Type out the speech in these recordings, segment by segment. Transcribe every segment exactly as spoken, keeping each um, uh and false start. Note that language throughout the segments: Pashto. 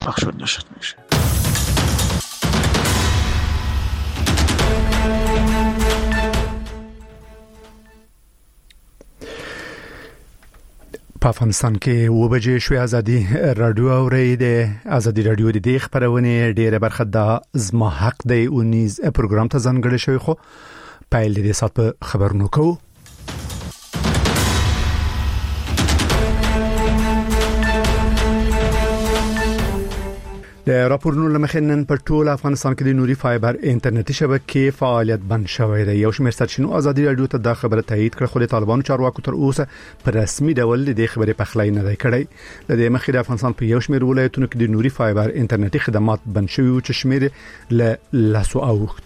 پخش نشد میشه. په افغانستان کې و بجې شوې ازادي رادیو اوري د ازادي رادیو د دې خبرونه ډیره برخه د زما حق دی او نیز پروګرام ته ځانګړی شوی خو پایل دې سات په خبرونو کوو. د راپورونو لمخنن په ټول افغانستان کې د نوري فایبر انټرنیټي شبکې فعالیت بند شوې ده. یو شمېر سرچینو ازادي رادیو ته د خبره تایید کړ خو د طالبانو چارواکو تر اوسه په رسمي ډول د خبرې په خلای نه دی کړی. د دې مخې د افغانستان په یو شمېر ولایتونو کې د نوري فایبر انټرنیټي خدمات بند شوي او چې شمېر ل لاسو اوخت.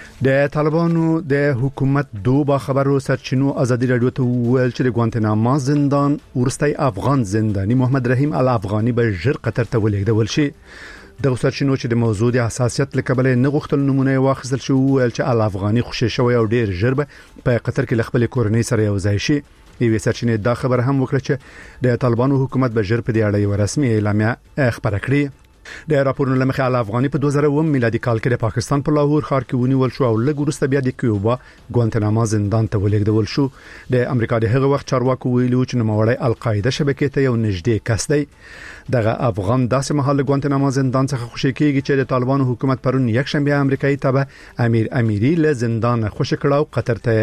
د طالبانو د حکومت دوه با خبرو سرچینو ازادي رادیو ته ویل چې د ګوانتناما زندان ورستي افغان زنداني محمد رحیم الافغاني به ژر قطر ته ولېږدول شي. د سرچینو چې د موضوع د حساسیت لکبل نه غوښتل نمونه واخیستل شو ول چې الافغاني خوشی شوی او ډیر ژر به په قطر کې خپل کورنۍ سره یو ځای شي. یوه سرچینه دا خبر هم وکړه چې د طالبانو حکومت به ژر په دې اړه یو رسمي اعلامیه خبره کړي. د راپورونو لمخې الافغاني په دوه زره و میلادي کال کې د پاکستان په لاهور ښار کې ونیول شو او لږ وروسته بیا د کیوبا ګوانتناما زندان ته ولېږدول شو. د امریکا د هغه وخت چارواکو ویلو چې نوموړی القاعده شبکې ته یو نږدې کس دی. دغه افغان داسې مهال ګوانتناما زندان څخه خوشی کیږي چې د طالبانو حکومت پرون یک شنبه امریکایي تبع امیر امیری له زندان خوشی کړه او قطر ته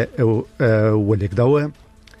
ولېږداوه.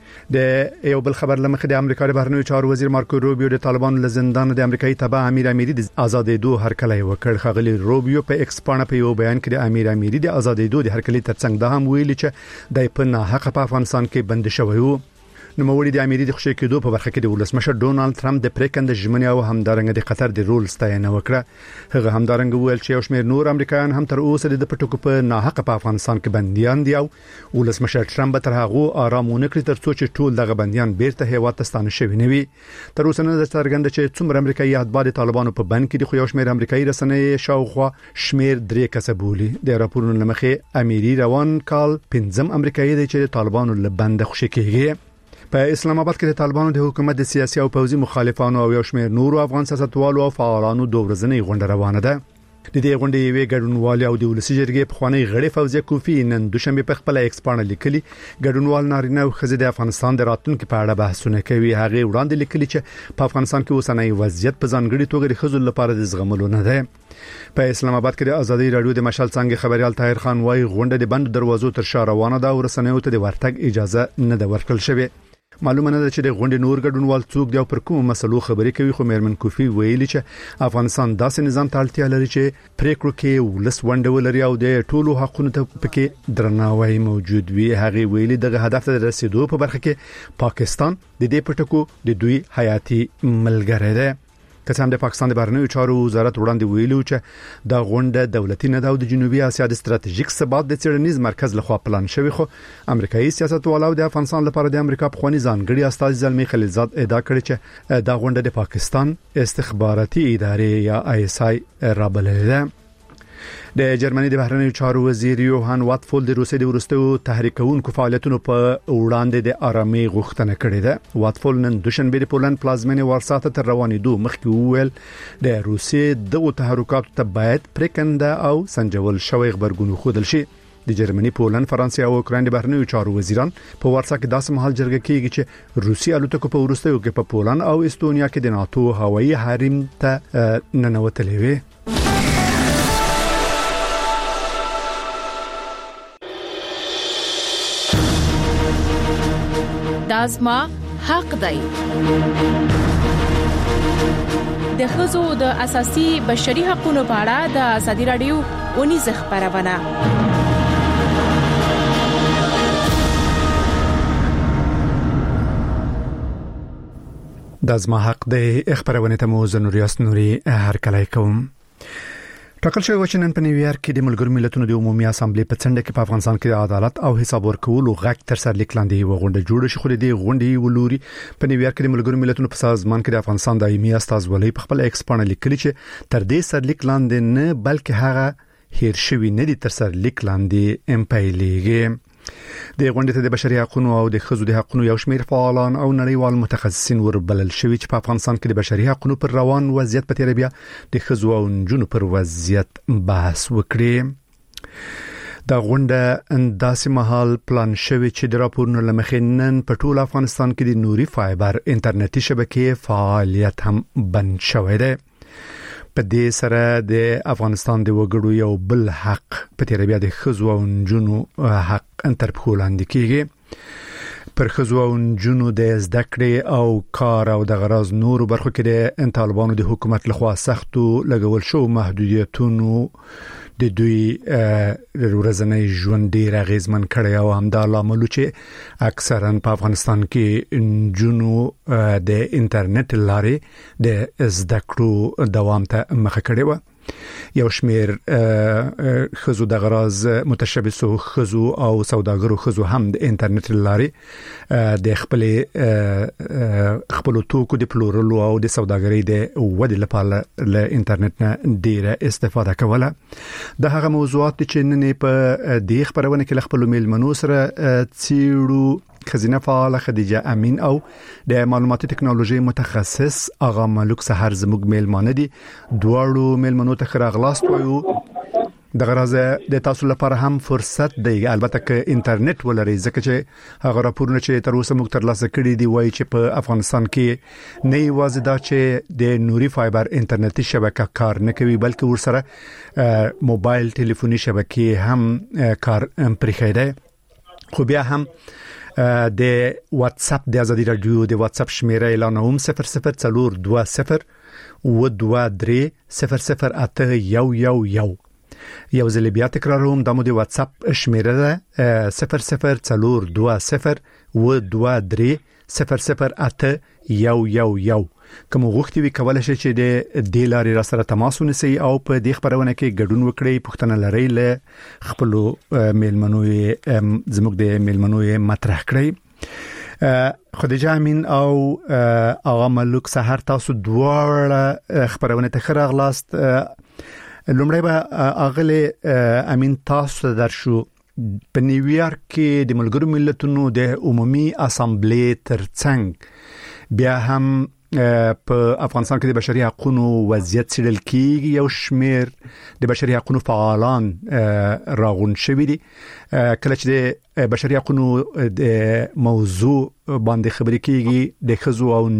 د یو بل خبر لمخې د امریکا د بهرنیو چارو وزیر مارکو روبیو د طالبانو له زندان د امریکایي تبع امیر امیری د آزادېدو هرکلی وکړ. خغلی روبیو په ایکس باندې په یو بیان کې د امیر امیری د آزادېدو د هرکلی ترڅنګ دا هم ویلي چې د په ناحق په افغانستان کې بند شوی وو. نوموړي د امریکا د خوشی کېدو په برخه کې د ولسمشر ډونالد ټرمپ د پریکند ژمنې او همدارنګه د قطر د رول ستاینه وکړه. هغه همدارنګه ویل چې یو شمېر نور امریکایان هم تر اوسه د پټکو په ناحق په افغانستان کې بنديان دي او ولسمشر ټرمپ تر هغه آرامونه کړی ترڅو چې ټول دغه بنديان بیرته هیواد ته ستانه شوي نه وي. تر اوسه نه څرګنده چې څومره امریکایي اتباع طالبانو په بند کې د خو یو شمېر امریکایي رسنۍ شاوخوا شمېر درې کسه بولي. د راپورونو لمخې اميري روان کال پنځم امریکایي دی چې طالبانو له بند خوشی کېږي. په اسلام آباد کې د طالبانو د حکومت د سیاسي او پوځي مخالفانو او یو شمېر نورو افغان سیاستوالو او فعالانو دوه ورځنۍ غونډه روانه ده. د دې غونډې یوې ګډونوال او د ولسی جرګې په خوانی غړي فوزیه کوفی نن دوشنبه په خپل ایکس باندې لیکلي ګډونوال نارینه او خزې د افغانستان د راتلونکو په اړه بحثونه کوي. هغه وړاندې لیکلي چې په افغانستان کې اوسنۍ وضعیت په ځانګړي توګه د خزو لپاره د زغملو نه ده. په اسلام آباد کې د ازادي رادیو د مشال څنګه خبريال طاهر خان وايي غونډه د بند دروازو تر شا روانه ده او رسنیو ته د ورتګ اجازه نه ده ورکړل شوې. معلومه نه ده چې د غونډې نور ګډونوال څوک دی او پر کوم مسلو خبرې کوي خو مېرمن کوفی ویلي چې افغانستان داسې نظام ته اړتیا لري چې پریکړو کې ولس ونډه ولري او د ټولو حقونو ته پکې درناوی موجود وي. هغه ویلي دغه هدف ته رسیدو په برخه کې پاکستان د دې پټکو د دوی حیاتي ملګری دی. که هم د پاکستان د بهرنیو چارو وزارت وړاندې ویلو چې دا غونډه دولتي نه ده او د جنوبي اسیا د ستراتیژیک ثبات د څېړنیز مرکز لخوا پلان شوی خو امریکایي سیاستوالو د افغانستان لپاره د امریکا په خواني ځانګړي استاد زلمی خلیلزاد ادعا کړې چې دا غونډه د پاکستان استخباراتي ادارې یا آی اس آی رابللې ده. د جرمني د بهرنیو چارو وزیر یوهان واتفول د روسیې د ورستو تحریکونکو فعالیتونو په وړاندې د آرامي غوښتنه کړې ده. واتفول نن دوشنبه د پولند پلازمینه وارسا ته تر روانېدو مخکې وویل د روسیې دغه تحرکاتو ته باید پریکنده او سنجول شوی خبرګون خودل شي. د جرمني، پولند، فرانسې او اوکراین د بهرنیو چارو وزیران په وارسا کې داسې مهال جرګه کیږي چې روسي الوتکو په ورستیو کې په پولند او استونیا کې د ناتو هوایي حریم ته ننوتلې وي. دازما حق دی. د ښځو د اساسي بشري حقوقو په اړه د ازادي رادیو ونیزه خبرونه. دازما حق دی خبرونه ته مو زنوریاس نوري هر کله کوم. ټاکل شوی و چې نن په نیویارک کې د ملګرو ملتونو د عمومي اسامبلې په څنډه کې په افغانستان کې د عدالت او حساب ورکولو غږ تر سر لیک لاندې و غونډه جوړه شو. خو د دې غونډې ولوري په نیویارک کې د ملګرو ملتونو په سازمان کې د افغانستان دایمي استازولۍ په خپل ایکس باندې لیکلي چې تر دې سر لیک لاندې نه بلکې هغه هیر شوی نه دي تر سر لیک لاندې ام پایلېږي. د غونډې ته د بشري حقوقو او د ښځو د حقوقو یو شمېر فعالان او نړیوال متخصصین وربلل شوي چې په افغانستان کې د بشري حقوقو پر روان وضعیت په تیر بیا د ښځو او نجونو پر وضعیت بحث وکړي. د غونډه انداسې مهال پلان شوی چې د راپورونو لمخې نن په ټول افغانستان کې د نوري فایبر انټرنیټي شبکې فعالیت هم بند شوی دی. په دې سره د افغانستان د وګړو یو بل حق په تیر بیا د ښځو او نجونو حق تر پښو لاندې کیږي. پر ښځو او نجونو د زده کړې او کار او د غراض نورو برخو کې د طالبانو د حکومت لخوا سختو لګول شو محدودیتونو د دوی ورځنی ژوند ډیر اغیزمن کړی او همدا لامل چې اکثرا په افغانستان کې نجونو د انټرنیټ لارې د زده کړو دوام ته مخه کړې و. یو شمیر خزو د غراض متشبثو خزو او سوداګرو خزو هم د انټرنیټ لارې د خپل خپل توکو د پلورلو او د سوداګرۍ د ودې لپاره له انټرنیټ نه ډیره استفاده کوله. د هغه موضوعات چې نن په دې خبرونه کې خپل میلمنو سره څیړو خزینه فعال خدیجه امین او د معلوماتي ټکنالوژي متخصص آغا ملک سحر زموږ میلمانه دي. دواړو میلمنو ته خیر اغلاست وایو. د غراض د تاسو لپاره هم فرصت دی البته ک انټرنیټ ولري ځکه چې هغه راپورونه چې تر اوسه موږ ترلاسه کړي دي وایي چې په افغانستان کې نه یوازې دا چې د نوري فایبر انټرنیټي شبکه کار نه کوي بلکې ورسره موبایل ټلیفوني شبکې هم کار پرې خېده. خو بیا هم د واتس اپ د ازادي رادیو د واتس اپ شمیره اعلانوم صفر صفر څلور دوه صفر و دوه درې صفر صفر اته یو یو یو. یو ځل بیا تکراروم د مو د واتس اپ شمیره ده صفر صفر څلور دوه صفر و دوه درې صفر صفر اته یو یو یو. کوم غوښتي وی کولای شي چې د دې لارې را سره تماس ونیسي او په دې خبرونه کې ګډون وکړي پښتنه لري له خپل میلمنو زموږ د میلمنو مطرح کړی. خدیجه امین او آغا ملک سحر تاسو دواړه خبرونه ته خیر اغلاست. لومړی به اغله امین تاسو درشو په نیویارک کې د ملګرو ملتونو د عمومي اسامبلې ترڅنګ بیا هم په افغانستان کې د بشري حقوقو وضعیت څېړل کېږي. یو شمیر د بشري حقوقو فعالان راغون شوي دي. کله چې د بشري حقوقو د موضوع باندې خبرې کېږي د ښځو او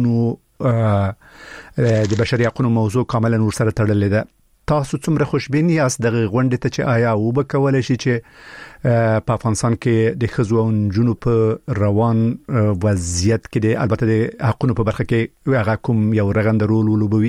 نجونو د بشري حقوقو موضوع کاملا ورسره تړلې ده. تاسو څومره خوشبین یاست د غونډې ته چې آیا او به کولای شي چې په افغانستان کې د ښځو او نجونو په روان وضعیت کې د البته د حقوقو په برخه کې هغه کوم یو رغنده رول ولوبوي؟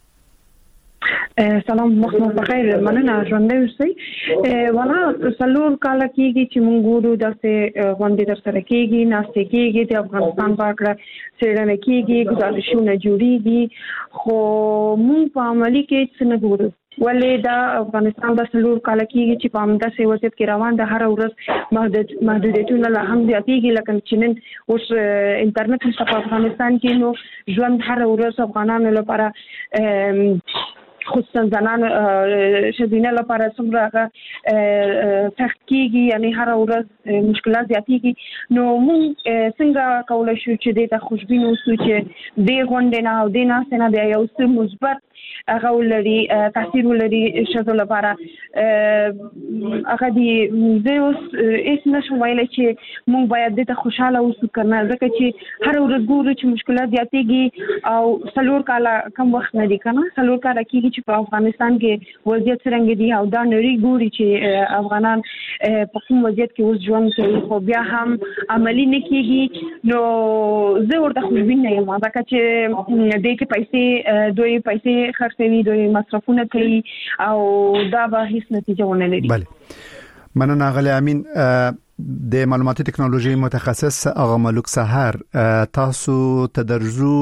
سلام مخمو بخیر مننه ژوندۍ اوسئ. والا څلور کاله کېږي چې موږ ګورو داسې غونډې در سره کېږي ناستې کېږي د افغانستان په اړه څېړنه کېږي ګزارشونه جوړېږي خو موږ په عملي کې څه نه ګورو. ولې دا افغانستان د څلور کاله کېږي چې په همداسې وضعیت کې روان ده. هر ورځ محدودیتونه لا هم زیاتېږي لکه چې نن اوس انټرنیټ نشته په افغانستان کې نو ژوند هر ورځ افغانانو لپاره خصوصا زنان شدینه لپاره څومره سخت کېږي یعنی هر ورځ مشکلات زیاتېږي. نو موږ څنګه کولی شو چې د خوشبین اوسو چې د غونډې نه او د ناستې نه د یو څه مثبت هغه ولري تاثیر ولري ښځو لپاره. هغه دی زه اوس هېڅ نشم ویلی چې موږ باید دې ته خوشحاله اوسو که نه ځکه چې هر ورځ ګورو چې مشکلات زیاتېږي او څلور کاله کم وخت نه دي که نه څلور کاله کېږي چې په افغانستان کې وضعیت څرنګه دي او دا نړۍ ګوري چې افغانان په کوم وضعیت کې اوس ژوند کوي خو بیا هم عملي نه کېږي. نو زه ورته خوشبین نه یم ځکه چې دې کې پیسې دوی پیسې خرڅوي دوی مصرفونه کوي او دا به هیڅ نتیجه ونه لري. بله مننه اغلی امین. د معلوماتي ټکنالوژي متخصص آغا ملک سحر تاسو تدرجو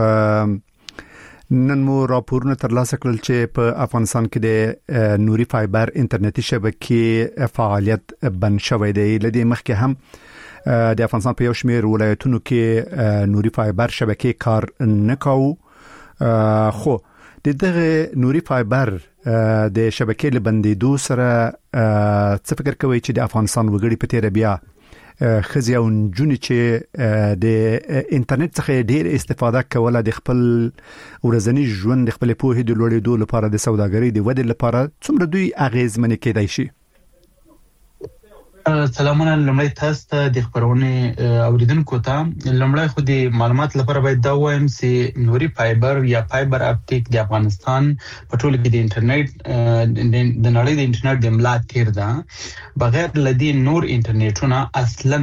نن مو راپورونه ترلاسه کړل چې په افغانستان کې د نوري فایبر انټرنیټي شبکې فعالیت بند شوی دی. لدې مخکې هم د افغانستان په یو شمېر ولایتونو کې نوري فایبر شبکې کار نه کاوه خو د دغه نوري فایبر د شبکې لبندېدو سره څه فکر کوي چې د افغانستان وګړي په تیر بیا خزي او جونی چې د انټرنیټ څخه ډیر استفاده کوله د خپل ورځنی ژوند د خپل پوهې د لوړېدو لپاره د سوداګرۍ د ودې لپاره څومره دوی اغیزمن کېدای شي؟ سلامونه لمړی تاسو ته د خبرونه اوریدونکو ته لمړی خو د معلومات لپاره باید دا وایم چې نوري فایبر یا فایبر اپټیک د افغانستان په ټوله کې د انټرنیټ د نړۍ د انټرنیټ د ملا تیر ده بغیر لدی نور انټرنیټونه اصلا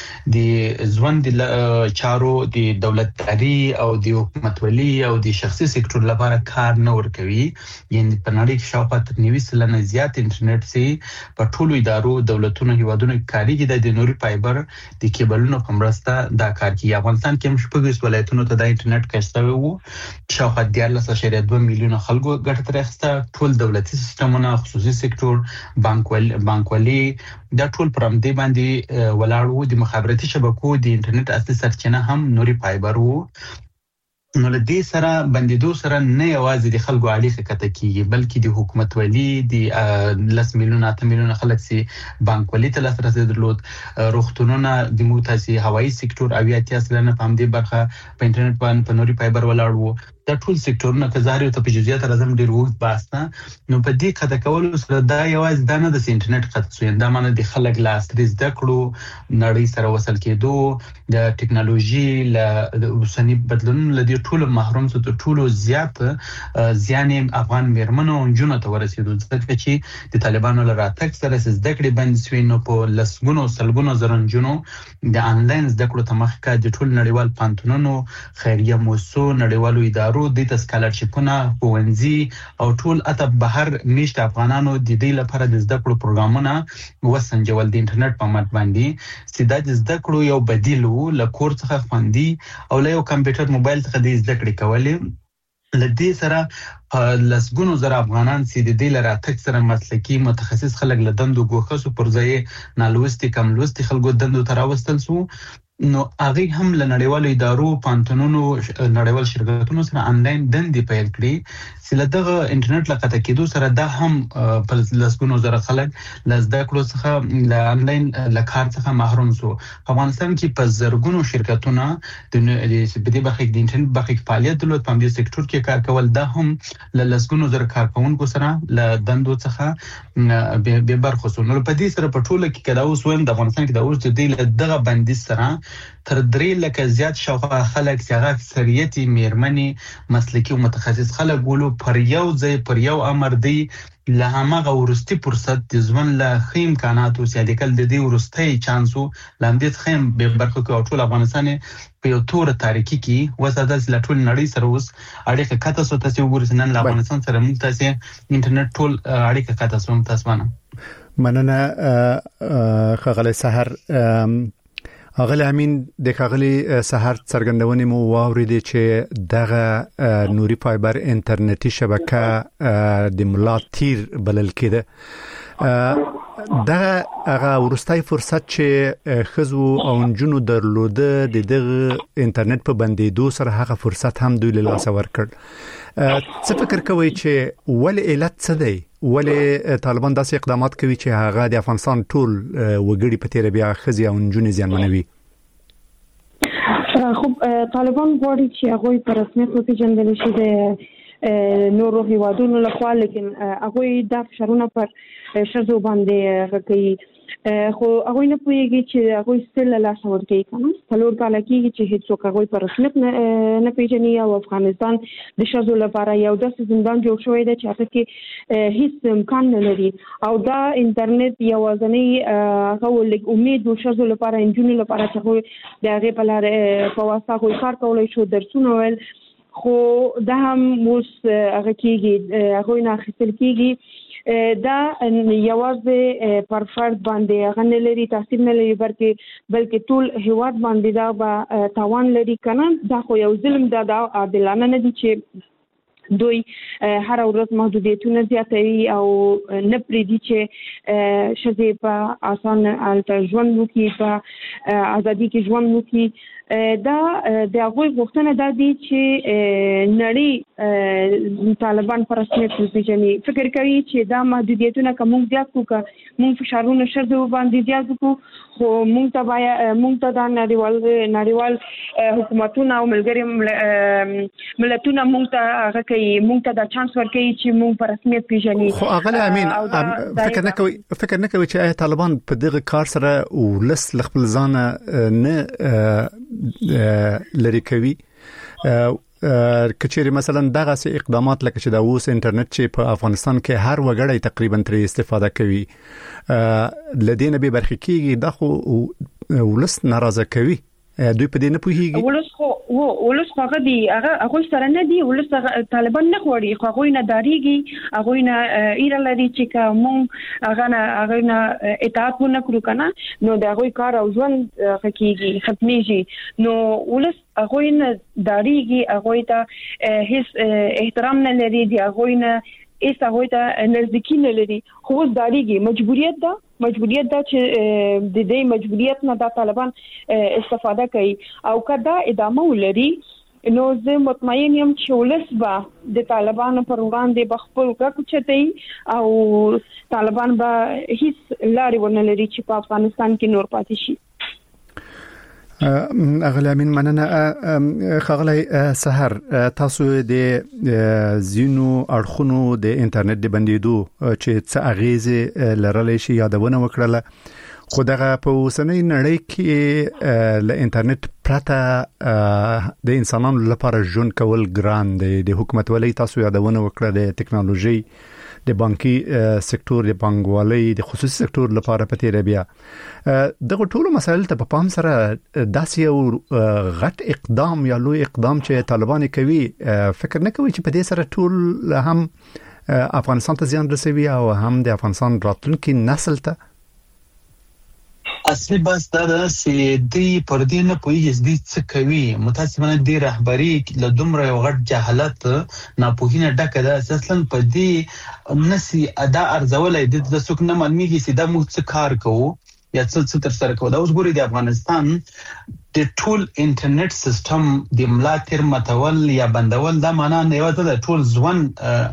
د ژوند د چارو د دولتداري او د حکومتولي او د شخصي سکتور لپاره کار نه ورکوي یعنی په نړۍ کې شاوخوا تر نوي سلنه زیات انټرنیټ سي په ټولو ادارو دولتونو ودونه کاریږي د نوري فایبر د کیبلونو په مرسته دا کار کوي. افغانستان کې هم شپږ ولایتونو ته د انټرنیټ کشته وو شاوخوا دیارلس اعشاریه دوه میلیونه خلکو ګټه ترې اخیسته. ټول دولتي سیستمونه خصوصي سکتور بانکوال بانکوالي دا ټول پر همدې باندې ولاړ وو. د مخابراتي شبکو د انټرنیټ اصلي سرچینه هم نوري فایبر وو. نو له دې سره بندیدو سره نه یوازې د خلکو اړیکه کته کیږي بلکې د حکومت ولی د لس میلیونه اته میلیونه خلک سي بانکوالي ته لاسرسي درلود روغتونونه د موتاسي هوایي سکتور او یا تاسو نه پام دي برخه په انټرنیټ باندې په نوري فایبر ولاړ وو. دا ټول سکتورونه کزاري ته په جزئیات راځم ډیر وخت باسنه نو په دې کده کول سره دا یوازې دا نه د انټرنیټ خاصو دا معنی د خلک لاسرسي زده کړو نړۍ سره وصل کېدو د ټکنالوژي ل اوسنی بدلون لدی ټول محروم څه ټول زیات زیان افغان میرمنو او جنونو ته ورسېدو ځکه چې د طالبانو لراتک سره زده کړې بند شوی نو په لسګونو سلګونو زرنجونو د انلاین زده کړو ته مخکې د ټول نړیوال پانتونونو خیریه موسسو نړیوالو ادارو د سکالرشپونه پوونځي او ټول اته بهر میشت افغانانو د دې لپاره د زده کړو پروګرامونه وسنجول د انټرنیټ په مټ باندې سیده د زده کړو یو بدیل وو لکور څخه خوندي او له یو کمپیوټر موبایل څخه د زده کړې کولې لدې سره لسګونو زره افغانان سي د دې لپاره تک سره مسلکي متخصص خلک لدندو ګوښه پر ځای نالوستي کم لوستي خلکو دندو تراوستل سو نو هغه هم له نړیوالو ادارو پانتونونو نړیوال شرکتونو سره انلاین دندې پیل کړې چې له دغه انټرنیټ لقطه کېدو سره دا هم په لسګونو زره خلک له زده کړو څخه له انلاین لکار څخه محروم شو. افغانستان کې په زرګونو شرکتونه د دې برخه د انټرنیټ برخه فعالیت درلود په دې سکتور کې کار کول دا هم له لسګونو زره کارکونکو سره له دندو څخه به برخه شو. نو په دې سره په ټوله کې کدا اوس ویم د افغانستان کې د اوس د دې دغه بندیز سره تر درې لکه زیات شاوخوا خلک چې هغه اکثریتي میرمنې مسلکي او متخصص خلک ولو پر یو ځای پر یو امر دی له هغه ورستي فرصت د ژوند له خیم امکاناتو سیادي کول د دې ورستي چانسو لاندې خیم به برخه کې ټول افغانستان په یو تور تاریخي کې وساده ل ټول نړۍ سره اوس اړیکه کاته سو تاسو وګورئ نن افغانستان سره موږ تاسو انټرنیټ ټول اړیکه کاته سو تاسو باندې مننه خغلی سحر اغلی امین د خغلی سحر څرګندونې مو واوریدې چې دغه نوري فایبر انټرنیټي شبکه د ملا تیر بلل کېده دا هغه ورستای فرصت چې خزو او جنونو درلوده د دغه انټرنیټ په بندیدو سره هغه فرصت هم دوی له لاس ورکړ. څه فکر کوي چې ول علت څه دی ولې طالبان داسې اقدامات کوي چې هغه د افغانستان ټول وګړي په تیر بیا خزي او جنونو زیانمنوي؟ خب طالبان غواړي چې هغه په رسمیت وپیژندل شي د نورو هیوادونو لخوا لیکن هغه د فشارونو پر شذو باندې کوي خو هغه نه پوهیږي چې هغه ستل لا څور کوي کنه څلور کال کېږي چې هیڅوک هغه پر رسمیت نه پیژني او افغانستان د شذو لپاره یو داسې زندان جوړ شوی دی چې هغه کې هیڅ امکان نه لري او دا انټرنیټ یوازنی هغه لږ امید او شذو لپاره انجونو لپاره چې د هغه په لار په واسطه کار کولای شو درسونه ول خو دا هم اوس هغه کېږي هغه نه اخیستل کېږي دا یوازې پر فرد باندې هغه نه لري تاثیر نه لري بلکې بلکې ټول هیواد باندې دا به تاوان لري کنه دا خو یو ظلم دا عادلانه نه دي چې دوی هر ورځ محدودیتونه زیاتوي او نه پریدي چې شذې په آسان حالت ژوند وکړي په ازادي کې ژوند وکړي دا د هغوی غوښتنه ده دي چې نړۍ طالبان پر رسمیت وپیژني. فکر کوي چې دا محدودیتونه کوم زیات کوو موږ فشارونه شرده باندې زیات کوو خو موږ ته باید موږ ته دا نړیوال نړیوال حکومتونه او ملګري ملتونه موږ ته هغه کوي موږ ته دا چانس ورکوي چې موږ پر رسمیت پیژني. خو هغه امین فکر نه کوي فکر نه کوي چې طالبان په دغه کار سره ولس خپل ځان نه لري کوي کچېری مثلا دغه سي اقدامات لکه چې د اوس انټرنیټ چې په افغانستان کې هر وګړی تقریبا تر استفاده کوي لدینه به برخه کیږي د خو ولس ناراضه کوي دوی په دې نه پوهیږي. ولس خو ولس خو هغه دی هغه هغه سره نه دی ولس طالبان نه غواړي خو هغه نه داریږي هغه نه ایره لري چې کوم هغه نه هغه نه اطاعت نه کړو کنه نو دا هغه کار او ژوند حقيقي ختميږي نو ولس هغه نه داریږي هغه ته هیڅ احترام نه لري دی هغه نه ایسا هوی ته نزدیکی نه لري خو داریږي مجبوریت ده مجبوریت ده چې د دې مجبوریت نه د طالبان استفاده کوي او کدا ادامه ولري نو زه مطمئن یم چې ولس به د طالبانو پر وړاندې بخپل غږ چتای او طالبان به هیڅ لارې ونه لري چې په افغانستان کې نور پاتې شي. اغلی امین مننه خغلی سحر تاسو د زینو اړخونو د انټرنیټ د بندیدو چې څه اغیزه لرلې شي یادونه وکړه خو دغه په اوسنۍ نړۍ کې ل انټرنیټ پرته د انسانانو لپاره ژوند کول ګران دی د حکومت ولې تاسو یادونه وکړه د ټکنالوژي د بانکي سکتور د بانګوالۍ د خصوصي سکتور لپاره په تیر بیا دغه ټولو مسایل ته په پام سره داسې یو غټ اقدام یا لوی اقدام چې طالبان کوي فکر نه کوي چې په دې سره ټول هم افغانستان ته زیان رسوي او هم د افغانستان راتلونکي نسل ته اصلي بس دا چې دی پر دې نه پوهیږي د څه کوي متاسفانه د رهبری له دومره یو غټ جهالت ناپوهینه ډکه ده اصلا په دې نسی ادا ارزولای د څوک نه معلومیږي چې دا موږ څه کار کوو یا څه څه تر سره کوو. دا اوس ګوري د افغانستان د ټول انټرنیټ سیستم د ملا تیر متول یا بندول دا معنا نه یو د ټول ځوان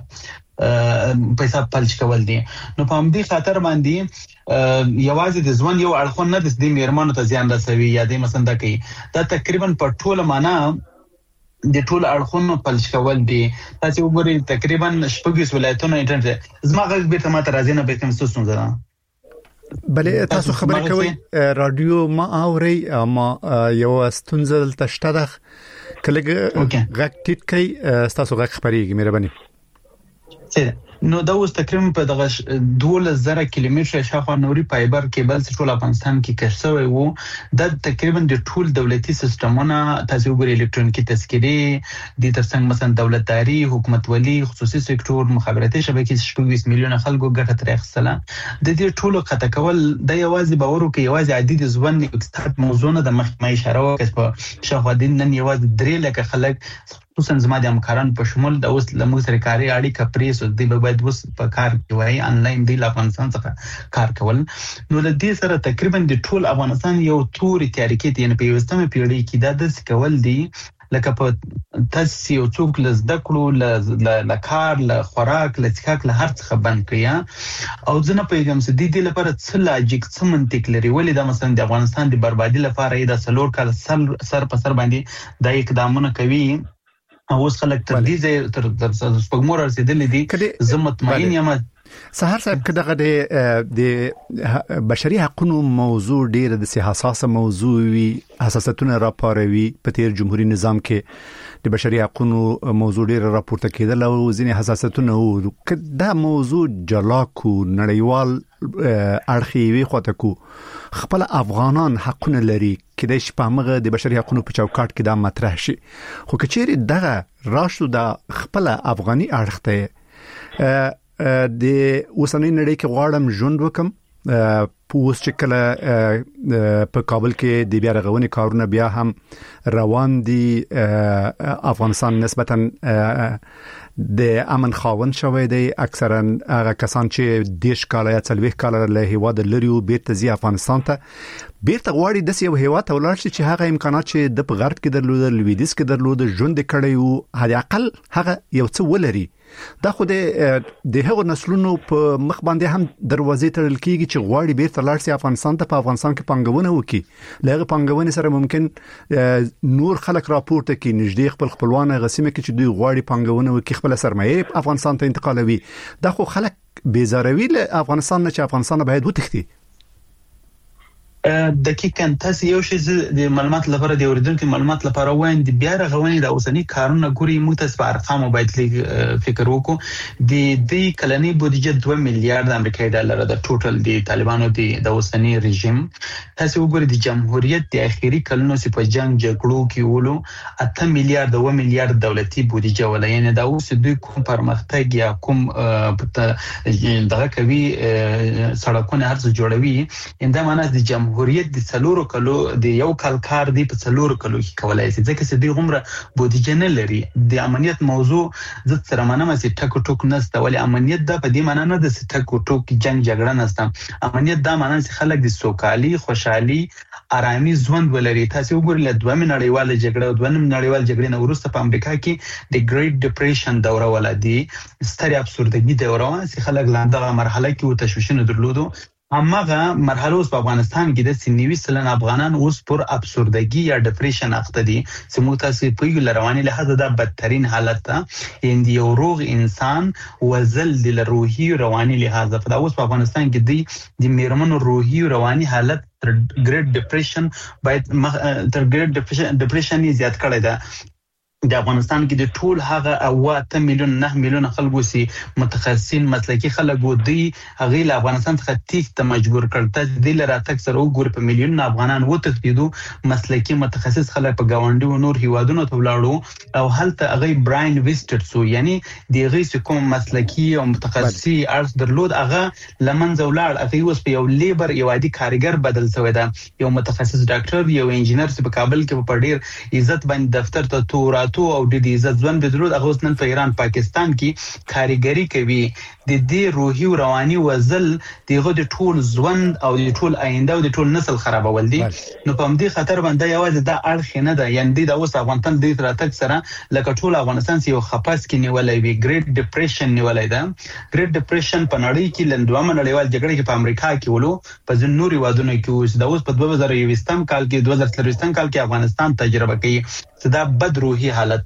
پیسې پلچ کول دي نو په همدې خاطر باندې یوازې د ځوان یو اړخون نه د میرمنو ته زیان رسوي یا د مثلا د کوي دا تقریبا په ټوله معنا د ټول اړخونو پلچ کول دي. تاسو وګورئ تقریبا شپږ ولایتونو انټرنیټ زما غږ به ته ماته راځي نه به کوم څه څه ده بلې تاسو خبرې کوي رادیو ما اوري ما یو ستونزه تشته ده کله غږ ټیټ کوي تاسو غږ خبرېږي مهرباني نو دا اوس تقریبا په دغه دولس زره کیلومتره شاوخوا نوري فایبر کیبل چې ټول افغانستان کې کش شوی وو د تقریبا د ټول دولتي سیستمونه تاسو وګورئ الکترونیکي تذکرې د ترڅنګ مثلا دولتداري حکومت ولی خصوصي سکتور مخابراتي شبکې شپږ میلیونه خلکو ګټه ترې اخیستله د دې ټولو قطع کول د یوازې باور وکړي یوازې عادي د ځوان اقتصاد موضوع نه د مخکې اشاره وکړه په شاوخوا د نن یوازې درې لکه خلک خصوصا زما د همکارانو په شمول د اوس لمغ سره کاري اړیکه پریس د باید اوس په کار کې وای انلاین دی له افغانستان څخه کار کول نو د دې سره تقریبا د ټول افغانستان یو توري تاریخي یعنی په یوستمه پیړۍ کې دا د کول دی لکه په تاسو یو څوک لزده کړو ل کار ل خوراک ل څښاک ل هر څه بند کړیا او ځنه پیغام سدي دی لپاره څه لاجیک څه منطق لري ولې دا مثلا د افغانستان د بربادي لپاره دا سلور کال سر په سر باندې د اقدامونه کوي اوس خلک تر دې تر سپګمور رسیدلې دي زه مطمئن یم سحر صاحب کداغه د بشري حقوقو موضوع ډیر د حساسه موضوع وی حساسیتونه راپاروي په تیر جمهوریت نظام کې د بشري حقوقو موضوع ډیر راپورته کېدل او ځینې حساسیتونه وو کدا موضوع جلا کو نړیوال اړخي وی خوته کو خپل افغانان حقونه لري کله چې په مغه د بشري حقوقو په چوکاټ کې دا مطرح شي خو کچېری دغه راشو د خپل افغاني اړخته د اوسنۍ نړۍ کې غواړم ژوند وکم پوس چې کله په کابل کې د بیا رغونې کارونه بیا هم روان دي افغانستان نسبتا د امن خاوند شوی دی. اکثرا هغه کسان چې دیش کال یا څلويخ کال له هیواد لریو بیرته ځي افغانستان ته، بیرته غواړي د یو هیواد ته ولاړ شي چې هغه امکانات چې د په غرب کې درلود، لویدیځ کې درلود، ژوند کړي وو، هدا اقل هغه یو څه ولري. دا خو د هغو نسلونو په مخ باندې هم دروازې تړل کیږي چې غواړي بیرته لاړ شي افغانستان ته، په افغانستان کې پنګونه وکړي. لږه پنګونه سره ممکن نور خلک راپورته کړي، نږدې خپل خپلوان غسیمه کې چې دوی غواړي پنګونه وکړي، خپل سرمایه افغانستان ته انتقالوي. دا خو خلک بیزاروي له افغانستان نه چې افغانستان باید وتښتي. دقیقاً تاسو یو شی د معلومات لپاره د اوریدونکو معلومات لپاره وایم د بیا رغونې د اوسنی کارونه ګوري موږ تاسو په ارقام باید لیک فکر وکړو. د دې کلنۍ بودیجه دوه میلیارډ امریکایي ډالر د ټوټل د طالبانو د اوسنی رژیم. تاسو وګورئ د جمهوریت د اخیری کلونو چې په جنگ جګړو کې ولو اته میلیارډ دوه میلیارډ دولتي بودیجه ولا، یعنی دا اوس دوی کوم پرمختګ یا کوم دغه کوي سړکونه هرڅه جوړوي، انده معنی د جمهوریت جمهوریت د څلورو کلو د یو کال کار دی په څلورو کلو کې کولای شي، ځکه چې دوی غومره بودیجه نه لري. د امنیت موضوع زه سره منم چې ټکو ټوک نشته، ولی امنیت د په دې معنی نه د ټکو ټوک جنگ جګړه نشته. امنیت دا معنی چې خلک د سوکالي، خوشحالي، آرامي ژوند ولري. تاسو وګورئ له دوه نړیواله جګړه او دوه نړیواله جګړې نه وروسته په امریکا کې د ګریټ ډیپریشن دوره ولادي، ستر ابسوردګي دوره چې خلک لاندغه مرحله کې او تشویشونه درلودو. همغه مرحله اوس په افغانستان کې د سنوي سلن افغانان اوس پر ابسوردګي یا ډیپریشن اخته دي چې موږ تاسو په یو لرواني لحاظ دا بدترین حالت ته ان یو روغ انسان وزل د روحي رواني لحاظ په اوس په افغانستان کې دی د میرمنو روحي رواني حالت تر ګریټ ډیپریشن باید تر ګریټ ډیپریشن ډیپریشن زیات کړی دا. د افغانستان کې د ټول هغه اته میلیون نه میلیون خلکو سي متخصصین مسلکي خلک وو دی هغه له افغانستان څخه تیښته مجبور کړ. ته د لراتک سره وګور په میلیون افغانان وته کېدو، مسلکي متخصص خلک په گاونډي او نور هیوادونو ته ولاړو او هلته هغه براین ویسټر سو، یعنی د هغه کوم مسلکي او متخصصي ارز درلود هغه لمنځه ولاړ. هغه اوس په یو لیبر یو عادي کارګر بدل شوی دا، یو متخصص ډاکټر، یو انجینر چې په کابل کې په ډیر عزت باندې دفتر ته تور تو او د دې عزت ژوند بدلود. هغه اوس نن په ایران پاکستان کې کاریګری کوي. د دې روحي او رواني وزل دغه د ټول ژوند او د ټول آینده او د ټول نسل خرابول دي. نو په دې خطر باندې یوازې دا اړخ نه ده، یعنی د اوس افغانستان د تراتک سره لکه ټول افغانستان یو خپاس کې نیولای وي، ګریټ ډیپریشن نیولای ده. ګریټ ډیپریشن په نړۍ کې لندوامه نړیوال جګړه کې په امریکا کې ولو، په ځینو نورو وادونو کې اوس د اوس په دوه زره یوویشتم کال کې دوه زره څلورویشتم کال کې افغانستان تجربه کوي چې دا بد روحي حالت.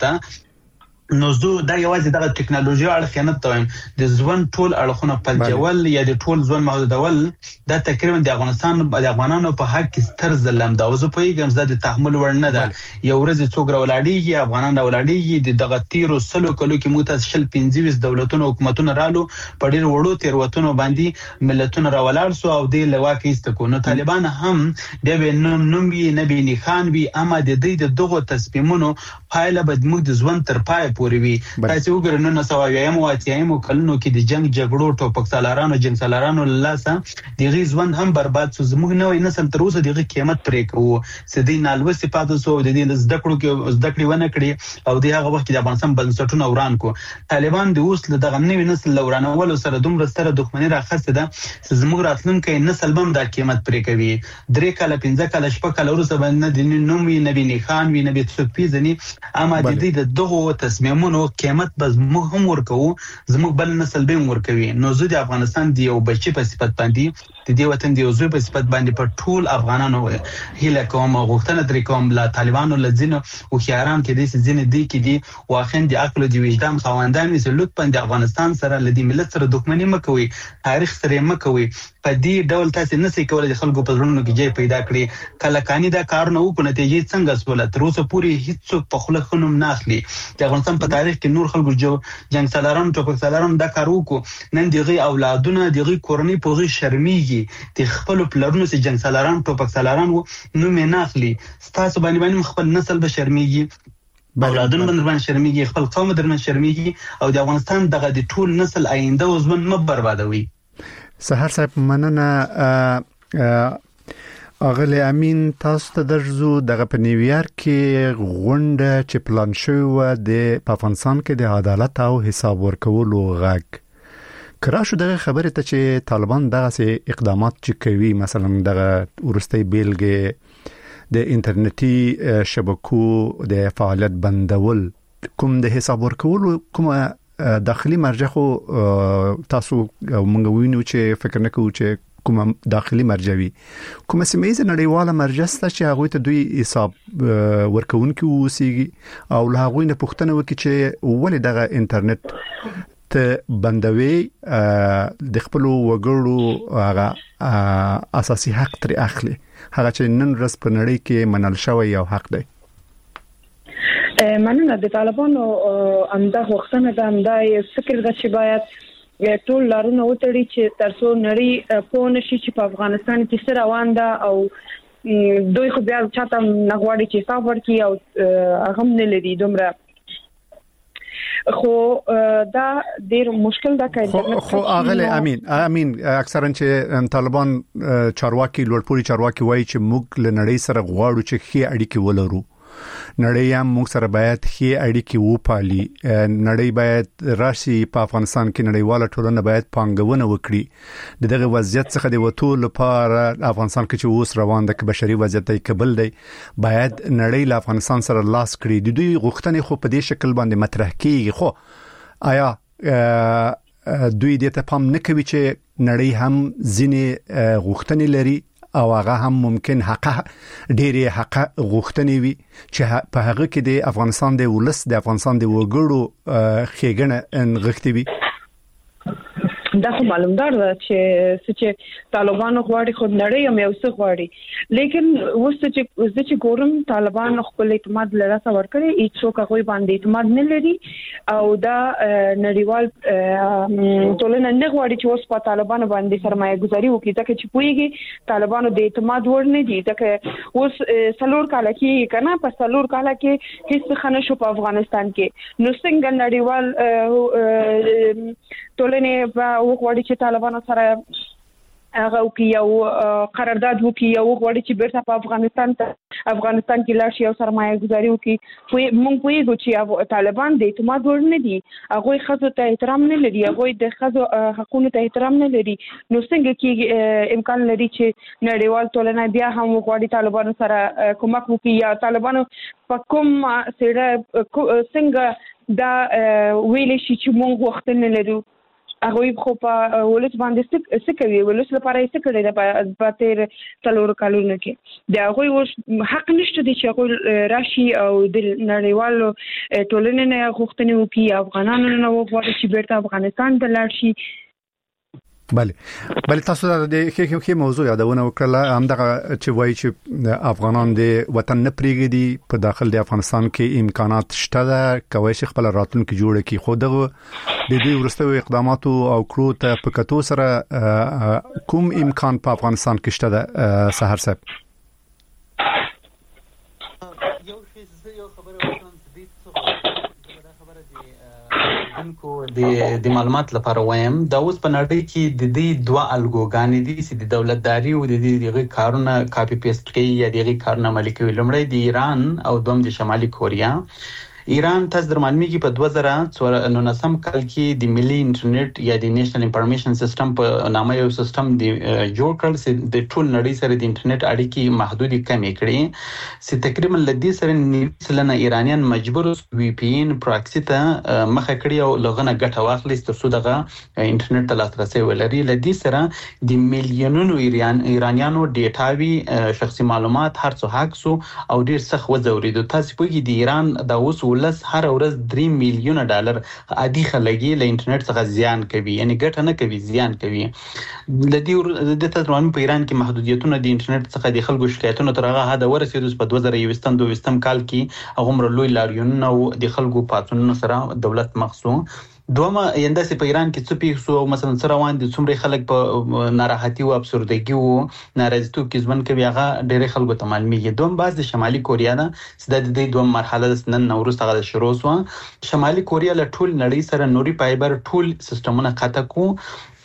نو زه دا یوازې د ټکنالوژي اړه نه تایم د ژوند ټول اړخونه پلجول یا د ټول ژوند محدودول دا تقریبا د افغانستان د افغانانو په حق کې ستر ظلم دا. اوس په یوه ځل د تحمل ور نه ده. یو ورځ څوک راولاډيږي افغانان راولاډيږي د دغه تیرو سلو کلو کې متاسل پنځه دولتونو حکومتونو رالو په ډیر وړو تیروتونو باندې ملتونو راولار سو او د لواکې استکو. نو طالبان هم د نوم نوم وی نبی نخان وی اما د دې د دغه تصمیمونو پایله بد موږ د ژوند تر پای پورې وي. تاسو وګورئ نو سوایم او اتیایم کلونو کې د جنگ جګړو ټوپک سالارانو جنگ سالارانو لاسه د غیزوند هم برباد سو. زموږ نوې نسل تر اوسه دغه قیمت پرې کوو. سدي نالو صفات سو د دې زده کړو کې زده کړې ونه کړې او د هغه وخت د افغانستان بنسټونه وران کو. طالبان د اوس له دغه نوې نسل لورانول سره دومره ستره دښمنی راخسته ده چې زموږ راتلونکي نسل هم د قیمت پرې کوي. درې کاله پنځه کاله شپه کاله ورسره باندې د نومي نبی نخان وی نبی څوک پیژني اما د دې د دغه تصمیمونو قیمت به موږ هم ورکو، زموږ بل نسل به هم ورکوي. نو زه د افغانستان دی یو بچی په صفت باندې د دې وطن دی یو زوی په صفت باندې په ټول افغانانو هیله کوم او غوښتنه درې کوم لا طالبانو لزینو او خياران کې دې ځینې دی کې دي واخین د عقل او د وجدان خواندان وي لطفا د افغانستان سره لدی ملت سره دښمنی مکوي، تاریخ سره مکوي. په دې ډول تاسو نه سې کولای د خلکو په ژوندونو کې ځای پیدا کړي. کله کانی دا کار نه وکړي نتیجې څنګه سول تر اوسه پوری هیڅ په خله خنوم نه اخلي. د افغانستان په تاریخ کې نور خلکو جو جنگ سالارانو ټوپک سالارانو دا کار وکړو. نن دغه اولادونه دغه کورنۍ په غي شرمېږي د خپل پلرونو سي جنگ سالارانو ټوپک سالارانو نو مې نه اخلي. تاسو باندې باندې خپل نسل به شرمېږي، اولادونه باندې شرمېږي، خپل قوم درنه شرمېږي او د افغانستان دغه د ټول نسل آینده وزمن م بربادوي. سحر صاحب مننه. اغلی امین تاسو ته درځو دغه په نیویارک کې غونډه چې پلان شوی و د افغانستان کې د عدالت او حساب ورکولو غږ کرا شو دغه خبره ته چې طالبان دغه اقدامات چې کوي مثلا دغه ورستي بیلګه د انټرنیټي شبکو د فعالیت بندول کوم د حساب ورکولو کوم داخلي مرجع خو تاسو موږ وینو چې فکر نه کوو چې کوم داخلي مرجوي کوم سیمه نړیواله مرجع ست چې هغه ته دوی حساب ورکوونکي وسیږي او له هغه نه پوښتنه وکړي چې ولې دغه انټرنیټ ته بندوي د خپل وګړو هغه اساسي حق تر اخلي هغه چې نن ورځ په نړۍ کې منل شوی یو حق دی. مننه د طالبانو امدا وختونه د امدا فکر د چې باید ټول لارونه وتړي چې ترڅو نړۍ په نشي چې په افغانستان کې سره روان ده او دوی خو بیا چاته نغواړي چې حساب ورکړي او هغه نه لري دومره خو دا ډیر مشکل ده کړي خو اغلی امین امین اکثرا چې طالبان چارواکي لوړپوړي چارواکي وایي چې موږ له نړۍ سره غواړو چې ښه اړیکې ولرو نړۍ هم موږ سره باید ښه اړیکې وپالي نړۍ باید راشي په افغانستان کې نړیواله ټولنه باید پانګونه وکړي دغه وضعیت څخه د وټول لپاره افغانستان کې چې اوس روان ده کې بشري وضعیت یې قبل دی باید نړۍ له افغانستان سره لاس کړي د دوی غوښتنې خو په دې شکل باندې مطرح کیږي خو آیا دوی دې ته پام نه کوي چې نړۍ هم ځینې غوښتنې لري او هغه هم ممکن حق ډېری حق غوښتنې وي چې په هغه کې د افغانستان د ولس د افغانستان د وګړو خېګنه انغښتي وي دا خو معلومدار ده چې چې طالبانو غواړي خود نړۍ هم یو څه غواړي لیکن اوس چې اوس چې ګورم طالبان خپل اعتماد لراسه ورکړي هیڅ څوک هغه باندې اعتماد نه لري او دا نړیوال ټولنه نه غواړي چې اوس په طالبانو باندې سرمایه گذاري وکړي ځکه چې پويږي طالبانو د اعتماد ور نه دي ځکه اوس سلور کال کې کنه په سلور کال کې هیڅ خنه شو په افغانستان کې نو څنګه نړیوال ټولنه په وګوري چې طالبانو سره هغه وکي او قرارداد وکي او وګوري چې بیرته په افغانستان ته افغانستان کې لاړ شي او سرمایه گذاري وکي خو مونږ پوهیږو چې طالبان د اعتماد ور نه دي هغه خزو ته احترام نه لري هغه د خزو حقوقو ته احترام نه لري نو څنګه کې امکان لري چې نړیوال ټولنه بیا هم وګوري طالبانو سره کومک وکي یا طالبانو په کوم سره څنګه دا ویل شي چې مونږ وخت نه لرو هغه خو په ولس باندې څه کوي ولس لپاره څه کوي د پاتیر څلور کالونو کې دا هغه حق نشته چې هغه راشي او د نړیوالو ټولنې نه غوښتنه وکړي افغانانو نه وغواړي چې بیرته افغانستان ته لاړ شي بله بله تاسو د کې کې موضوع یادونه وکړه همدغه چې وایي چې افغانان د وطن نه پریږدي په داخل د افغانستان کې امکانات شته ده کوي چې خپل راتلونکي جوړ کړي خو دغه د دې ورستوي اقداماتو او کړو ته په کتو سره کوم امکان په افغانستان کې شته ده سحر صاحب د د معلومات لپاره وایم دا اوس په نړۍ کې د دې دوه الګوګانې دي چې د دولتداري او د دې کارونه کاپی پیسټ کوي یا دغه کارونه عملي کوي لومړی د ایران او دوم د شمالي کوریا ایران تاسو در معلومیږي په دوه زره نولسم کال کې د ملي انټرنیټ یا د نېشنل انفارمیشن سیستم په نامه یو سیستم دی جوړ کړ چې د ټول نړۍ سره د انټرنیټ اړیکې محدودې کمې کړې چې تقریبا لدې سره نیو سلنه ایرانیان مجبور وي پی ان پراکسی ته مخه کړی او لغنه ګټه واخلي ترڅو دغه انټرنیټ ته لاسرسي ولري لدې سره د میلیونونو ایران ایرانیانو ډیټاوي شخصي معلومات هر څه هاکسو او ډیر سخت وځورید تاسو پوهیږئ د ایران د اوس ولس هر ورځ درې میلیونه ډالر عادي خلګي له انټرنیټ څخه زیان کوي یعنی ګټه نه کوي زیان کوي لدی د تدرون په ایران کې محدودیتونه د انټرنیټ څخه د خلکو شکایتونو تر هغه حد ورسېدو په دوه زره یوستم دوه کال کې هغه مر لوی لاریون او د خلکو پاتونو سره دولت مخصو دوما یندسې په ایران کې څه پیښو مثلا سره روان دي څومره خلک په ناراحتي او ابسوردګي او ناراضیتوب کې ځمن کوي هغه ډېر خلکو ته معلومیږي دوم باز د شمالي کوریا نه د دې دوه مرحله د نن نوروز هغه شروع شو شمالي کوریا له ټول نړۍ سره نوري فایبر ټول سیستمونه قطع کو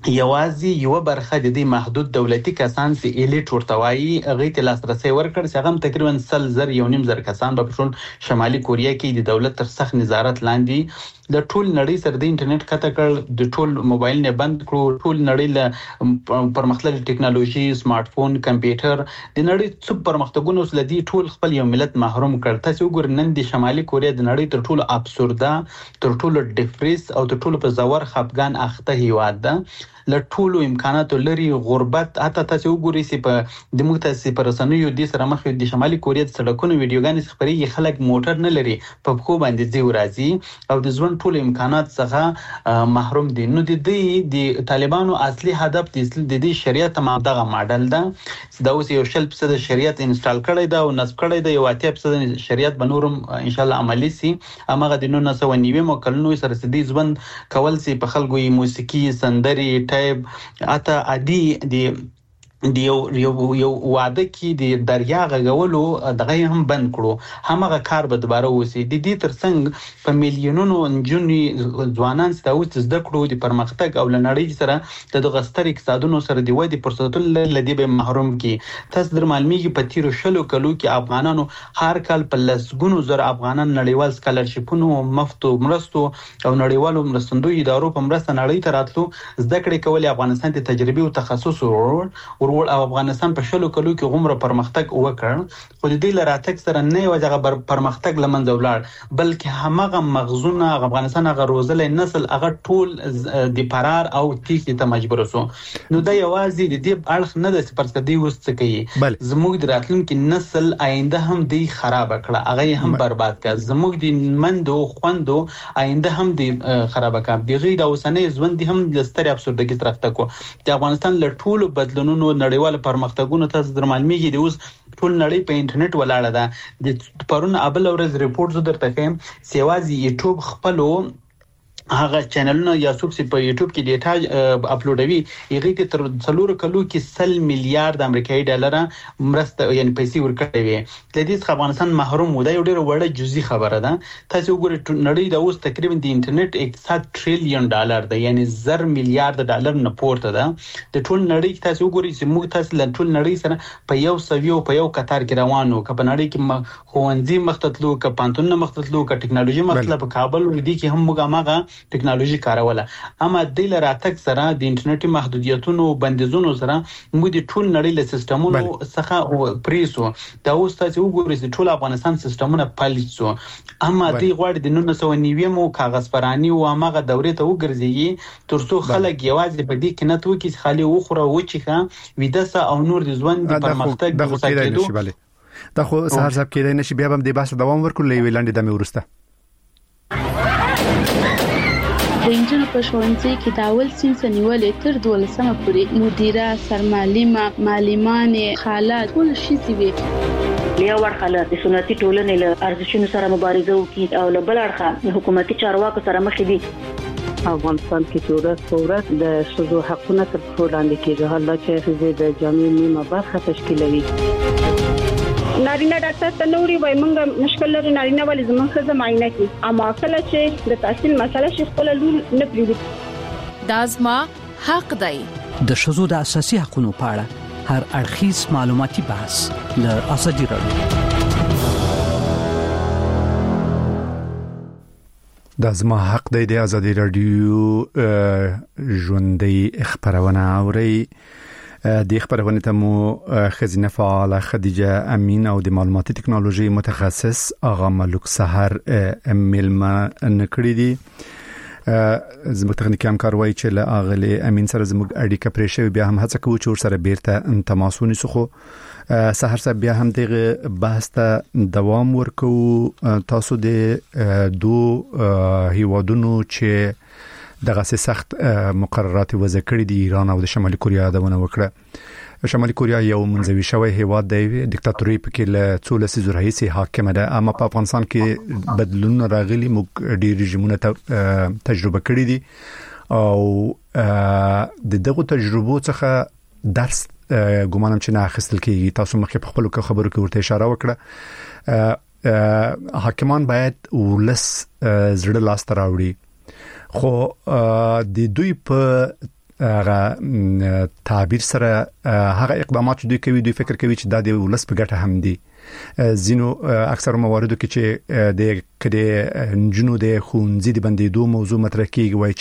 یوازې یو برخه د دې محدود دولتي کسان چې الیټ ورتوي هغه ته لاسرسي ورکړ چې هغه تقریبا سل زر یو نیم زر کسان په ټول شمالي کوریا کې د دولت تر سخت نظارت لاندې د ټول نړۍ سره د انټرنیټ کته کړ د ټول موبایل نه بند کړو ټول نړۍ له پرمختللې ټکنالوژي سمارټ فون کمپیوټر د نړۍ څو پرمختګونو سره دی ټول خپل یو ملت محروم کړ تاسو وګورئ نن د شمالي کوریا د نړۍ تر ټولو ابسوردا تر ټولو ډیفریس او تر ټولو په زور خپګان اخته هیواد ده له ټولو امکاناتو لري غربت حتی تاسو وګورئ چې په د مختلفو پرسنوي د سره مخ د شمالي کوریا د سړکونو ویډیوګانې خبري خلک موټر نه لري په خو باندې ځي ورازي او د ژوند ټول امکانات څخه محروم دي نو د دې د طالبانو اصلي هدف د دې شریعت ماده ماډل ده چې دا اوس یو شل فیصد شریعت انسټال کړی دا او نصب کړی دا یو اتیا فیصد شریعت بنورم ان شاء الله عملی سي امغه د نو نسو نیوي مکلنو سره سدي ژوند کول سي په خلکو موسیقي سندري ټایب اته عادي دی د یو یو واده کې د دریا غغولو دغه هم بند کړو همغه کار به دوباره وسی د دې ترڅنګ په میلیونونو انجونی ځوانان ستاسو د زده کړو د پرمختګ او لنړۍ سره د غستر اقتصادونو سره د ودی فرصتونو لدی به محروم کی تاسو در معلومیږي په تیرو شلو کلو کې افغانانو هر کال په لسګونو زر افغانان نړیوال سکالرشپونو مفتو مرستو او نړیوالو مرستندوی ادارو په مرسته نړۍ ته راتلو زده کړې کول افغانستان د تجربه او تخصص ورور او افغانستان په شلو کلو کې غومره پرمختګ وکړ خو د دې لراتک سره نه یو ځای پرمختګ لمنځه ولاړ بلکې همغه مغزونه افغانستان هغه روزلې نسل هغه ټول د فرار او تیښتې ته مجبور شو نو دا یوازې د دې اړخ نه د سپرسکدي وست کوي زموږ د راتلونکي نسل آینده هم دی خراب کړه هغه هم برباد کړ زموږ د مندو خوندو آینده هم دی خراب کړ دغه د اوسنۍ ژوند هم د ستر ابسوردګي طرف ته کو د افغانستان له ټولو بدلونونو نړیوال پرمختګونو تاسو درمالمیږي د اوس ټول نړۍ په انټرنیټ ولاړه ده د پرون ابل اورز ریپورت زو درته کوم سیوازي یوټیوب خپلو هغه چینلونه یا څوک چې په یوټیوب کې ډیټا اپلوډوي هغه ته تر څلور کلو کې سل میلیارډ امریکایي ډالر مرسته یعنی پیسې ورکړي وي د دې افغانستان محروم و دا یو ډېر وړه جزئی خبره ده تاسو وګورئ نړۍ د اوس تقریبا د انټرنیټ اقتصاد ټریلیون ډالر ده یعنی زر میلیارډ ډالر نه پورته ده د ټول نړۍ تاسو وګورئ چې موږ تاسو له ټول نړۍ سره په یو سویو په یو قطار کې روانو که په نړۍ کې خوندې مختتلو که پانتون مختتلو که ټکنالوژي مختله په کابل ودی کې هم موږ هغه ټکنالوژي کاروله اما د لراتک سره د انټرنیټي محدودیتونو بندیزونو سره موږ د ټول نړۍ له سیستمونو څخه پریسو دا اوس تاسو وګورئ چې ټول افغانستان سیستمونه پالیس شو اما د غوړ د نولس سوه نوي کاغذ پرانی او هغه دورې ته وګرځي ترڅو خلک یوازې په دې کې نه توکي خالي وخوره و چې ویدسه او نور د ژوند د پرمختګ د وسایلو دا خو سهار صاحب کېدای نشي بیا هم د بحث دوام ورکول وی لاندې د مې ورسته د انجنونو په ښوونځي کې د اول صنف نیولې تر دولسمه پورې مدیره سرمعلمه معلمانې خالات ټول شي وي بیا ورخاله د سنتي ټولنې له ارزښتونو سره مبارزه وکړي او له بل اړخه حکومتي چارواکو سره مخ دي افغانستان کې ټولنه ثورت د شذو حقوقو تر څو لاندې کېږي حالا چې د جامع نیمه برخه تشکیلوي نارینه ډاکټر ته نوري وای مونږ مشکل لري نارینه ولې زموږ څه معاینه کی اما کله چې د تحصیل مسله شي خپل لور نه پریږدي دازما حق دی د شذو د اساسي حقوقو په اړه هر اړخیز معلوماتي بحث له ازادي راډیو دازما حق دی د ازادي راډیو ژوندۍ خبرونه اوري د خبرونه ته مو خزینه فعال خدیجه امین او د معلوماتي ټکنالوژي متخصص اغا ملک سحر ملما نکړی دي زموږ تخنیکی همکار وایي چې له اغلی امین سره زموږ اړیکه پرې شوې بیا هم هڅه کوو چې ور سره بیرته تماس ونیسو خو سحر صاحب بیا هم دغه بحث ته دوام ورکو تاسو د دو هیوادونو چې دغه سخت مقررات وضع کړې دي ایران او د شمالي کوریا دونه وکړه شمالي کوریا یو منځوي شوی هیواد دی دیکتاتوري پکې له څو لسیزو راهیسې حاکمه ده اما په افغانستان کې بدلون راغلي موږ ډېر رژیمونه تجربه کړې دي او د دغه تجربو څخه درس ګومانم چې نه اخیستل کېږي تاسو مخکې په خپل خبرو کې ورته اشاره وکړه حاکمان باید ولس زړه لاس ته راوړي خو د دوی په هغه تعبیر سره هغه اقدامات دوی کوي دوی فکر کوي چې دا د ولس په ګټه هم دي. زینو اکثر مواردو کې چې د کډه نجونو د خونځي د بندیدو موضوع مطرح کیږي وای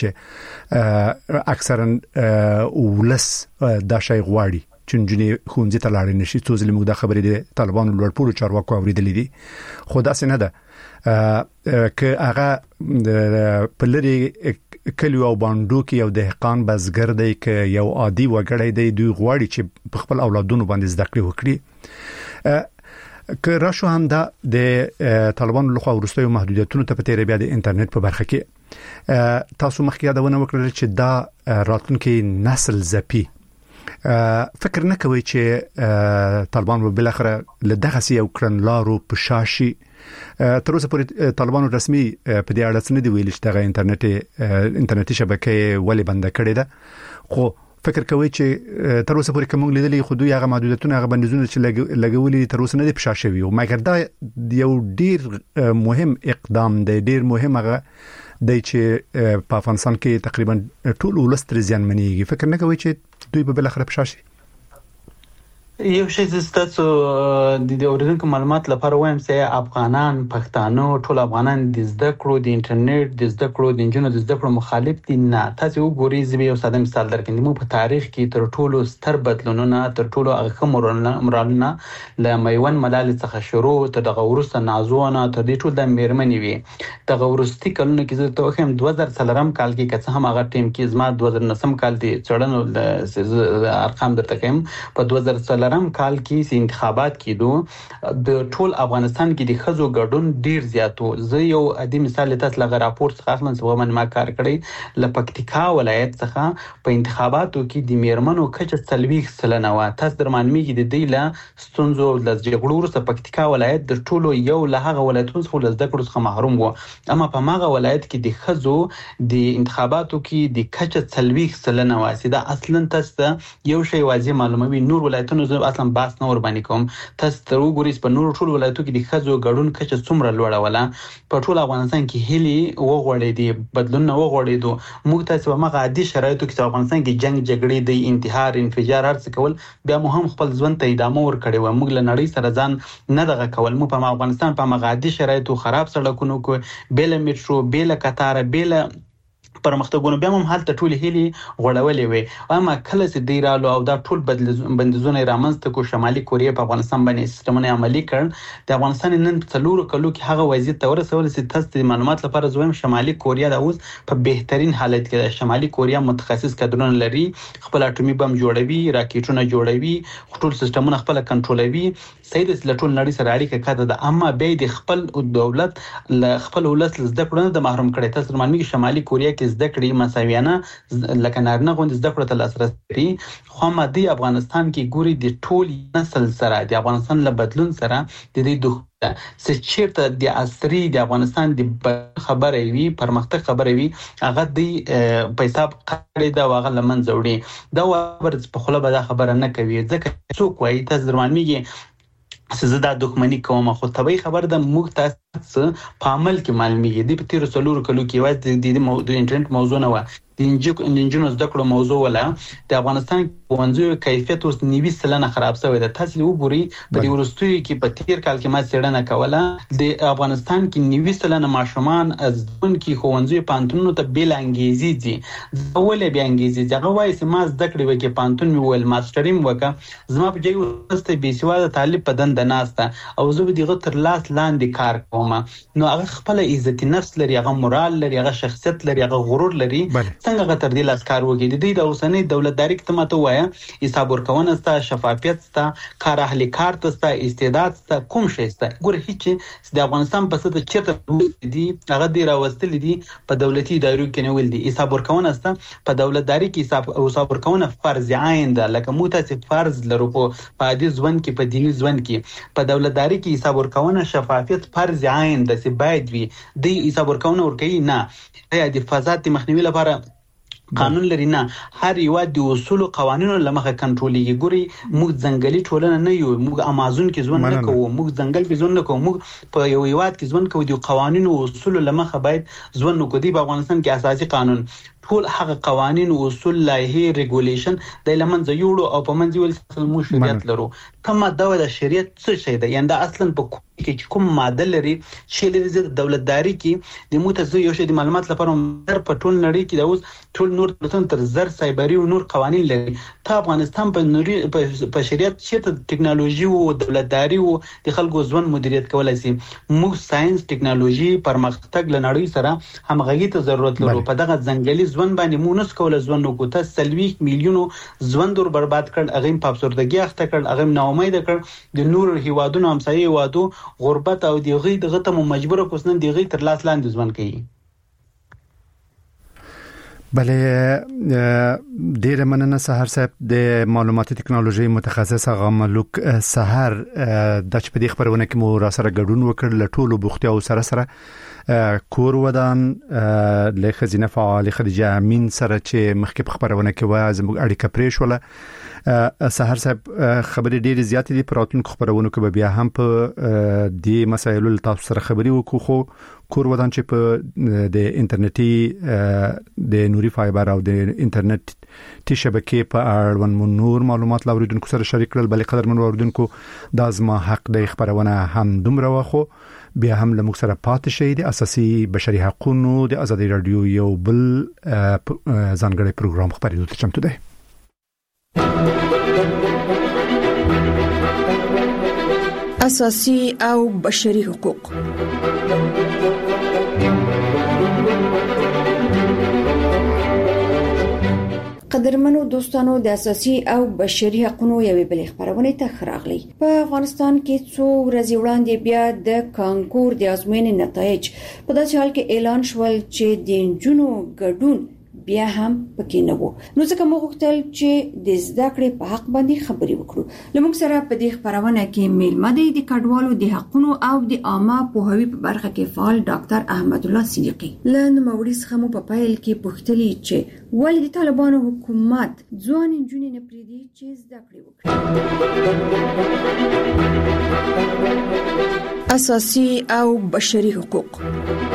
چې اکثرا ولس دا شی غواړي چې نجونې خونځي ته لاړ نشي. څو ځله موږ د خبرې د طالبانو لوړپوړو چارواکو اوریدلې دي خو دا څه نه ده که هغه په لري کلیو او باندو کې یو دهقان بزګر دی که یو عادي وګړی دی دوی غواړي چې په خپل اولادونو باندې زده کړې وکړي. که راشو هم دا د طالبانو لخوا ورستیو محدودیتونو ته په تیر بیا د انټرنیټ په برخه کې تاسو مخکې یادونه وکړل چې دا راتلونکي نسل زپی فکر نه کوي چې طالبان به بل اخر له دغه سی یو کړنلارو په شاشي تر اوسه پورې طالبانو رسمي په دې اړه څه نه دی ویل چې دغه انټرنیټ انټرنیټي شبکې ولې بند کړې ده خو فکر کوي چې تر اوسه پورې کوم لیدلې خو دوی هغه محدودیتونه هغه بندیزونه چې لګولي تر اوسه نه دي په شاشوي او مګر دا یو ډیر مهم اقدام دی ډیر مهم هغه دی چې په افغانستان کې تقریبا ټول ولستر زیان منیږي. فکر نه کوي چې دوی به بل اخر په شاشي یو شی چې تاسو د اوریدونکو معلومات لپاره وایم چې افغانان پښتانه ټول افغانان د زده کړو د انټرنیټ د زده کړو د انجونو د زده کړو مخالف دي نه. تاسو وګورئ زه یو ساده مثال درکړم. موږ په تاریخ کې تر ټولو ستر بدلونونه تر ټولو هغه مرالونه ل میوند ملال څخه شروع تر دغه ورسته نازونه تر دې ټول د میرمنې وي. دغه ورستي کلونه کې زه ته هم دوه زره څلورم کال کې که څه هم هغه ټیم کې زما دوه زره نهم کال دی څړنو ارقام درته کوم په دوه زره رم کال کې سي انتخابات کېدو د ټول افغانستان کې د خزو ګډون ډیر زیاتو. زه یو ادي مثال تاسو لغه راپور څخه اخلم چې ومن ما کار کړی ل پکتیکا ولایت څخه په انتخاباتو کې د میرمنو کچه سلويخ سلنه وا. تاسو درمانمي کې د دې له ستونزو د جګړو وروسته پکتیکا ولایت د ټولو یو له هغه ولایتونو څخه د ذکر څخه محروم وو. اما په ماغه ولایت کې د خزو د انتخاباتو کې د کچه سلويخ سلنه وا. سیدا اصلا تاسو یو شی واضح معلوموي نور ولایتونو اصلا باس نه ور باندې کوم. تاسو تر وګورئ په نور ټول ولایتونو کې د خزو ګډون کچه څومره لوړه ولا. په ټول افغانستان کې هلي وغوړې دي بدلون نه وغوړې دو. موږ تاسو په مغه عادي شرایطو کې افغانستان کې جنگ جګړې د انتحار انفجار هر څه کول بیا مو هم خپل ژوند ته ادامه ور کړی و. موږ له نړۍ سره ځان نه دغه کول. موږ په افغانستان په مغه عادي شرایطو خراب سړکونو کې بیل میټرو بیل قطار بیل پرمختګونه بیا هم حالت ټول هلي غړولې وي. اما کله چې دی رالو او دا ټول بندیزونه رامنځته کو شمالي کوریا په افغانستان باندې سیستمونه عملی کړ د افغانستان نن څلور کلو کې هغه وضعیت ته ورسول چې تاسو د معلومات لپاره زویم شمالي کوریا د اوس په بهترین حالت کې ده. شمالي کوریا متخصص کډرونه لري خپل اټومي بم جوړوي راکټونه جوړوي ټول سیستمونه خپل کنټرولوي. سید لټول نړۍ سره اړیکه کاته ده اما به د خپل دولت ل خپل ولس زده کړو د محروم کړي. تاسو معلومي شمالي کوریا کې زده کړې مساویانه لکه نارینه غوندې زده کړو ته لاسرسي لري. خو مادي افغانستان کې ګوري د ټول نسل سره د افغانستان له بدلون سره د دې دوه چې چیرته د عصري د افغانستان د خبرې وی پرمختګ خبرې وی هغه د پیساب کړي دا واغه لمن زوړي دا ور په خله به دا خبره نه کوي ځکه څوک وایي تاسو درمانمیږي سزا د دښمنی کوم خو طبي خبر د موږ تاسو په عمل کې معلومیږي د پتیر سلور کلو کې وایي د انټرنیټ موضوع نه و د انجینو زده کړو موضوع ولا د افغانستان پوهنځیو کیفیت اوس نیوي سلنه خراب شوی ده. تاسو وګورئ په دې ورستوي کې په تیر کال کې ما څېړنه کوله د افغانستان کې نیوي سلنه ماشومان از دون کې خوندزي پانتونو ته بیل انګیزي دي ولې بیا انګیزي دغه وایي چې ما زده کړی وکي پانتون مې ول ماستریم وکړه زما په جای ورسته بي سواده طالب په دند ناسته او زه به دغه تر لاس لاندې کار کوم نو هغه خپل عزت نفس لري هغه مورال لري هغه شخصیت لري هغه غرور لري څنګه غتر دی لاس کار وکړي د دې د اوسنۍ دولتداري کې ته ماته وایا حساب ورکونه ستا شفافیت ستا کار اهلي کار ستا استعداد ستا کوم شي ستا ګور هیڅ د افغانستان په ست چیرته دی هغه دی راوستل دي په دولتي ادارو کې نه ول دي حساب ورکونه ستا په دولتداري کې حساب او حساب ورکونه فرض عین ده لکه موته فرض لرو په عادي ځوان کې په دیني ځوان کې په دولتداري کې حساب ورکونه شفافیت فرض عین ده چې باید وي د حساب ورکونه ورکوي نه د فساد مخنیوي لپاره قانون لري نه هر یو د اصول او قوانینو لمخه کنټرولېږي ګوري موږ ځنګلي ټولنه نه یو موږ امازون کې ځون نه کوو موږ ځنګل کې ځون نه کوو موږ په یو یواد کې ځون کوو د قوانینو او اصول لمخه باید ځون نو کوي په افغانستان کې اساسي قانون ټول هغه قوانين او اصول لایحه ریګولیشن د لمنځه یوړو او په منځ یول مو شریعت لرو. کومه د شریعت څه شي ده؟ یعنی اصلا په کې کوم ماده لري چې د دولتداري کې د متزو یو شی د معلومات لپاره تر په ټول نړۍ کې د اوس ټول نور تر زر سایبری او نور قوانين لري. ته افغانستان په نوري په شریعت چې ټکنالوژي او دولتداري او د خلکو ژوند مدیریت کولای شي. موږ ساينس ټکنالوژي پرمختګ لنړۍ سره همغږي ته ضرورت لرو. په دغه ځنګلي ژوند باندې مونږ کولای ژوند وکړو. سلويخ میلیونو ژوند ور برباد کړ، هغه په افسردګي اخته کړ، هغه نا امید کړ. د نور هیوادونو همسایي هیوادو غربت او دیغې دغه ته مجبور کوسنن دیغې تر لاس لاندې ځوان کوي. بله ډیر مننه سحر صاحب د معلوماتي ټکنالوژي متخصص هغه ملک سحر د چ په دې خبرونه کې مو را سره ګډون وکړ. لټولو بوختي او سره سره کور ودان له خزینه فعال خدیجه امین سره چې مخکې په خبرونه کې و زموږ اړیکه پرې شوله. سحر صاحب خبرې ډېرې زیاتې دي، پراتونکو خبرونه کې بیا هم په دې مسایلو تاسو سره خبرې وکړو. خو کور ودان چې په د انټرنیټي د نوري فایبر او د انټرنیټ تی شبکې په اړوند نور معلومات لاوریدونکو سره شریک کړل. بلې قدر من اوریدونکو د ازما حق د خبرونه هم دومره واخو بیا هم له موږ سره پاتې شئ. د اساسي بشري حقوقو د ازادي رادیو یو بل ځانګړی پروګرام خبرېدو ته چمتو دی. اساسي او بشري حقوق. قدرمنو دوستانو، د اساسي او بشري حقوقو یوې بلې خبرونه ته خراغلي. په افغانستان کې څو ورځې وړاندې بیا د کانکور د ازموینې نتایج په داسې حال کې اعلان شول چې د انجونو ګډون بیا هم پکې نه وو. نو ځکه موږ غوښتل چې د زده کړې په حق باندې خبرې وکړو. لمونږ سره په دې خبرونه کې میلمه دی د کډوالو د حقوقو او د عامه پوهاوي په برخه کې فعال ډاکټر احمد الله صدیقي. له نوموړي څخه مو په پیل کې پوښتلې چې ولې د طالبانو حکومت ځوان انجونې نه پریږدي چې زده کړې وکړي. اساسي او بشري حقوق.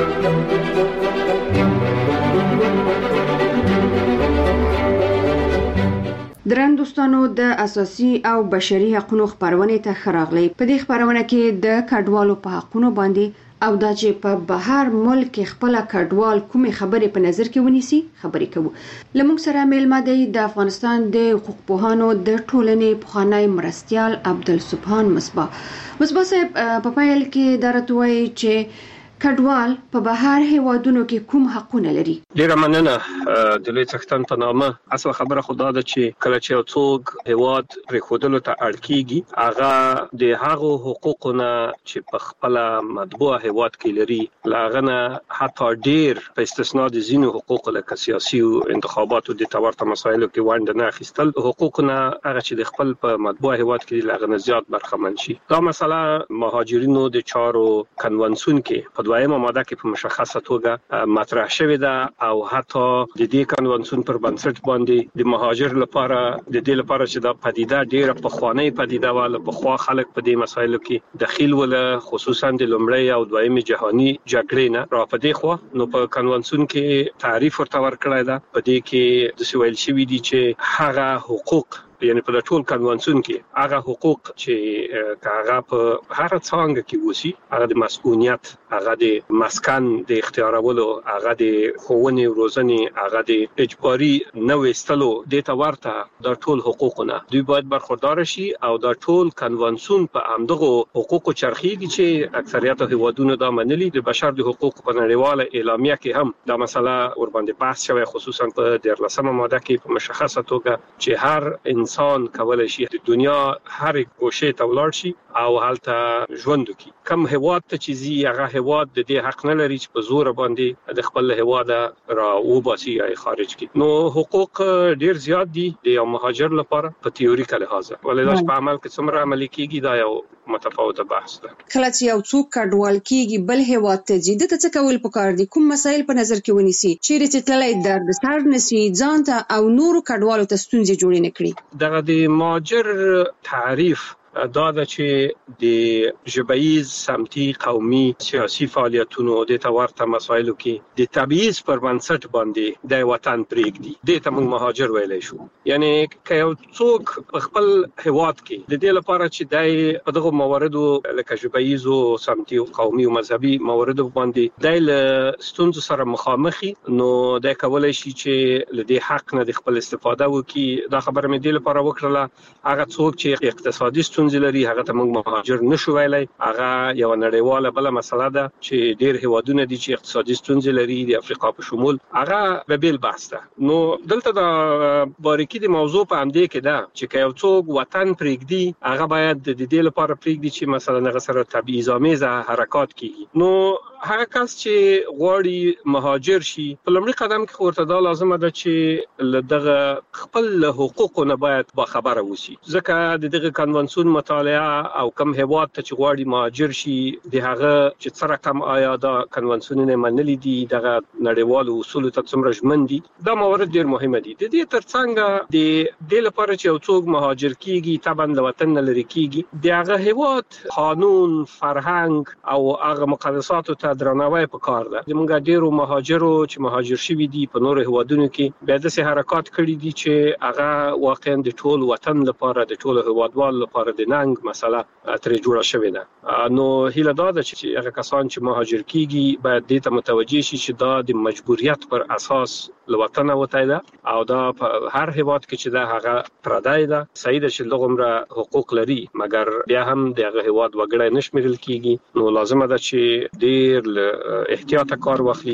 درن دوستانو، د اساسي او بشري حقوقو خبرونه ته خراغلي. په دې خبرونه کې د کډوالو په حقوقو باندې او دا چې په بهر ملک خپل کډوال کومې خبرې په نظر کې ونیسي خبرې کوو. لمونږ سره میلمه دی د افغانستان د حقوق پوهانو د ټولنې پخوانی مرستیال عبدالسبحان مصباح. مصباح صاحب په پیل کې درته وایي چې کډوال په بهر هیوادونو کې کوم حقونه لري؟ ډیره مننه د لوی څښتن په نامه. اصل خبره خدا ده چې کله چې یو څوک هیواد پرې خودلو ته اړ کیږي هغه د هغو حقوقونه چې په خپل مطبوع هیواد کې لري لاغنه حتی ډیر په استثناء د ځینو حقوق لکه سیاسي او انتخاباتو د تورته مسایلو کې وانډ نه اخیستل حقوقونه هغه چې د خپل په مطبوع هیواد کې لاغنه زیات برخمن شي. دا مسله مهاجرینو د چارو کنونسیون کې دویمه ماده کې په مشخصه توګه مطرح شوې ده او حتی د دې کنونسیون پر بنسټ باندې د مهاجر لپاره د دې لپاره چې دا پدیده ډیره په خوانی پدیده واله په خوا خلک په دې مسایلو کې دخیل ول، خصوصا د لومړی او دویمه جهانی جګړې نه را پدې خو نو په کنونسیون کې تعریف ورته ورکړی ده. په دې کې د سویل شوی دي چې هغه حقوق یعنی په ټول کنونسیون کې هغه حقوق چې هغه په هر څنګه کې وسی هغه د مسؤلیت، هغه د مسکن د اختیارولو، هغه د ښوونې او روزنې، هغه د اجباري نه وستلو د ته ورته د ټول حقوقونه دوی باید برخوردار شي او د ټول کنونسیون په همدغه حقوقو چرخیږي چې اکثریت هیوادونو دا منلي. د بشر د حقوقو په نړیواله اعلامیه کې هم دا مسله ور باندې بحث شوی، خصوصا په دیارلسمه ماده کې په مشخصه توګه چې هر انسان کولای شي د دنیا هر کوشش ته ولاړ شي او هلته ژوند وکړي. کم هیواد ته چې زی هغه هیواد د دې حق نه لري چې په زور باندې د خپل هیواد را وباسي یا خارج کړي. نو حقوق ډیر زیات دي د یو مهاجر لپاره په تیوریکل لحاظ، ولې په عمل کې څومره عملي کیږي دا یو متفاوته بحث ده. کله چې یو څوک کډوال کیږي بل هیواد ته ځي د څه کول پکار دي؟ کوم مسایل په نظر کې ونیسي چې چې تلای درد سر نسی ځان ته او نورو کډوالو ته ستونزې جوړې نه کړي؟ دغه د مهاجر تعریف دا د چې د ژبیز سمتي قومي سیاسي فعالیتونو د تورته مسایلو کې د تبعیض پر بنسټ باندې د وطن پرېږدي د ته موږ مهاجر ویلای شو. یعنی که یو څوک په خپل هواد کې د دې لپاره چې د په دغه مواردو لکه ژبیز او سمتي او قومي او مذهبي مواردو باندې د ستونزو سره مخامخي، نو د کولای شي چې له دې حق نه د خپل استفاده وکړي. دا خبره مې د لپاره وکړه هغه څوک چې اقتصادي ستونزې لري هغه ته موږ مهاجر نشو ویلای. هغه یو نړیواله بل مسله ده چې ډېر هیوادونه دي چې اقتصادي ستونزې لري د افریقا په شمول، هغه به بیل بحث ده. نو دلته د باریکي د موضوع په همدې کې ده چې که یو څوک وطن پرېږدي هغه باید د دې لپاره پرېږدي چې مثلا هغه سره تبعیض‌آمیز حرکات کیږي. نو هغه کس چې غواړي مهاجر شي په لومړي قدم کې ورته دا لازمه ده چې لدغه خپل حقوقو نه باید با خبره وسی، ځکه د دغه کنونسیون مطالعه او کم هواد ته چې غواړي مهاجر شي د هغه چې څه رقم آیا دا کنونسیونونه منلي دي، دغه نړیوالو اصولو ته څومره ژمن دي، دا موارد ډیر مهمه دي. د دې ترڅنګ د دې لپاره چې یو څوک مهاجر کیږي طبعا له وطن نه لري کیږي، د هغه هواد قانون، فرهنګ او هغه مقدساتو درناوی په کار ده. زموږ ډیرو مهاجرو چې مهاجر شوي دي په نورو هیوادونو کې بیا داسې حرکات کړي دي چې هغه واقعا د ټول وطن لپاره د ټول هیوادوالو لپاره د ننګ مسله ترې جوړه شوې ده. نو هیله دا ده چې هغه کسان چې مهاجر کیږي باید دې ته متوجه شي چې دا د مجبوریت پر اساس له وطن وتی ده او دا په هر هیواد کې چې دا هغه پردای ده. صحیح ده چې لغمره حقوق لري مګر بیا هم دغه هیواد وګړي نشمیرل کیږي. نو لازمه ده چې ډیر احتیاط کار واخلي،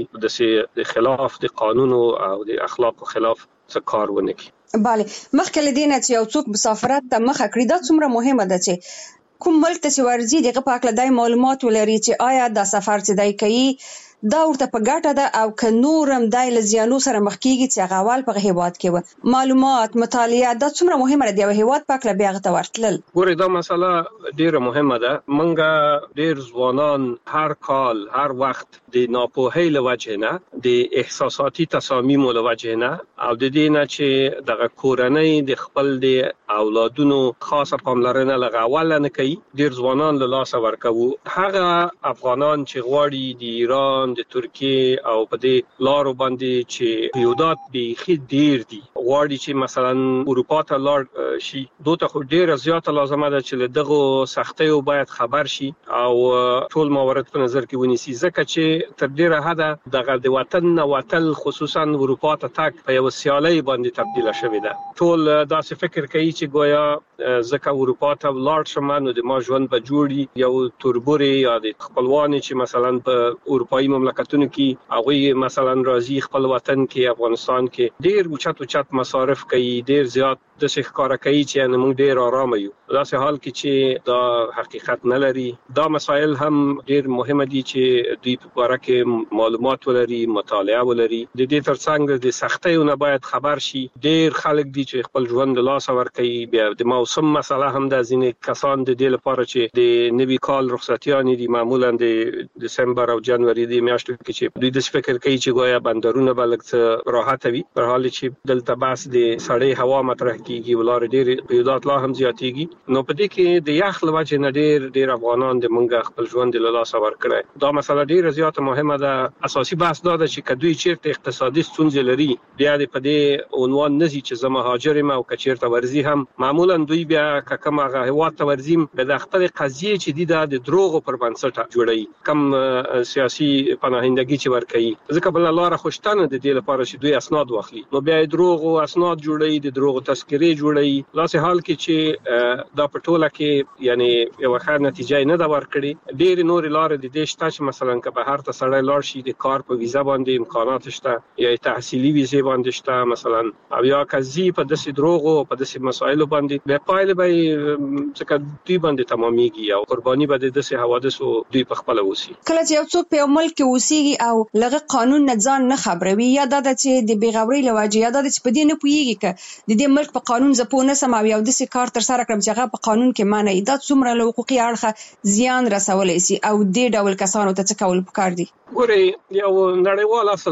د خلاف د قانون او د اخلاق خلاف څه کار ونه کړي. bale مخکې لدينه چې یو څوک مسافرت ته مخه کړی دا څومره مهمه ده چې کوم ملک ته ورځي دغه په اړه د معلومات ولري چې آیا دا سفر چې دای کوي دا ورته په ګټه ده او که نورم دای لزیانو سره مخ کیږي چې هغه اول په هیواد کې و. معلومات مطالعه دا څومره مهمه ده د هیواد په اړه بیا غته ورتل. ګوره دا مسله ډیره مهمه ده. منګه ډیر ځوانان هر کال هر وخت د ناپوهۍ له وجه نه د احساساتي تصامیم له وجه نه او د دې نه چې دغه کورنۍ د خپل د اولادونو خاصه پاملرنه لغه اول نه کوي، ډیر ځوانان له لاس ورکوي. هغه افغانان چې غواړي د ایران، د ترکیه او په دې لارو باندې چې قیودات بیخي ډیر دي غواړي چې مثلا اروپا ته لاړ شي، دوته خو ډیره زیاته لازمه ده چې دغه سختیو باید خبر شي او ټول موارد په نظر کې ونیسي، ځکه چې تر ډیره حده دغه د وطن نه وتل خصوصا اروپا ته تک په یو سیالي باندې تبدیل شوی ده. ټول داسې فکر کوي چې گویا ځکه اروپا ته لاړ شم نو د ما ژوند به جوړي، یو توربوري یا د خپلوان چې مثلا په اروپایي مملکتونو کې هغه مثلا راځي خپل وطن کې افغانستان کې ډیر اوچت اوچت مصارف کوي، ډیر زیات د څه ښکارا کوي چې موږ ډیر آرام یو. داسې حال کې چې دا حقیقت نه لري. دا مسایل هم ډیر مهمه دي چې دوی په اړه کې معلومات ولري، مطالعه ولري. د دې ترڅنګ د سختیو باید خبر شي. ډیر خلک دي چې خپل ژوند له لاس ورکوي. بیا د موسم مسله هم د ځینې کسان د دې لپاره چې د نوي کال رخصتیان دي معمولا د دسمبر او جنوري د میاشتو کې چې دوی د فکر کوي چې گویا بندرونه بلکې راحت وي، په حال چې دلته بس د سړې هوا مطرح کیږي ولر ډیر قیودات لا هم زیاتېږي. نو په دې کې د یخ لوجه نه ډیر ډیر افغانان د منګه خپل ژوند له لاس ورکړي. دا مسله ډیره زیاته مهمه ده. اساسي بحث دا ده چې کدوې چیرته اقتصادي ستونزې لري بیا د په دې عنوان نزي چې زما مهاجر ما او کچیرته ورزي هم معمولا دوی بیا کما هوا ته ورزیم د خپل قضیه چې د د دروغ پر بنسټ جوړي کم سیاسي پناهندګي چې ورکړي، ځکه بل لاره خوشتنه د دې لپاره چې دوی اسناد واخلي نو بیا دروغ او اسناد جوړي، د دروغ تذکرې جوړي. لاسه حال کې چې دا پټوله کې یعنی یو ښه نتیجه نه دا ورکړي. ډېر نور لارې د دې شته چې مثلا که به هر ته سړی لاړ شي د کار په ویزا باندې امکانات شته یا تحصیلي ویزه باندې شته مثلا، او یا کزي په داسې دروغ او په داسې مسایلو باندې به پایله به څنګه دوی باندې تمامېږي او قرباني به د داسې حوادثو دوی په خپل وسی. کله چې یو څوک په ملک کې اوسېږي او لغه قانون نه ځان نه خبروي یا د چې د بیغوري لواجه یا د چې په دې نه پويږي ک د دې ملک په قانون زپونه سم او یو د سې کار تر سره کړم چې هغه په قانون کې معنی دا څومره له حقوقي اړخه زیان رسولای شي او دې ډول کسانو ته څه کول پکار دي. ګوري یو نړیوال اصل د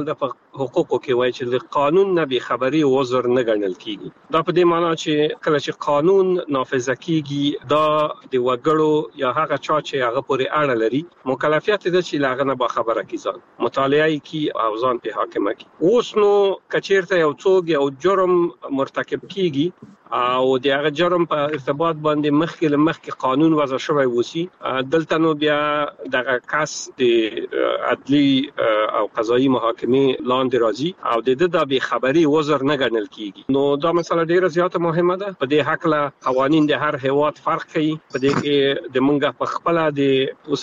حقوقو کې وایي چې د قانون نه بې خبري عذر نه ګڼل کیږي. دا په دې معنی چې کله چې قانون نافذ کیږي دا د وګړو یا هغه چا چې هغه پورې اړه لري مکلفیت دي چې لاغه نه با خبره کی ځان مطالعه کی او ځان په حاکمه کی. اوس نو کچیرته یو څوک یو جرم مرتکب کیږي او د هغه جرم په ارتباط باندې مخکې مخکې قانون وضع شوی وسی دلته نو بیا دغه کس د عدلی او قضایي محاکمه لاندې راځي او د دې د بې خبري عذر نه ګڼل کیږي. نو دا مسله ډیره زیاته مهمه ده. په دې حق له قوانین د هر هیواد فرق کوي. په دې کې د مونږه په خپل د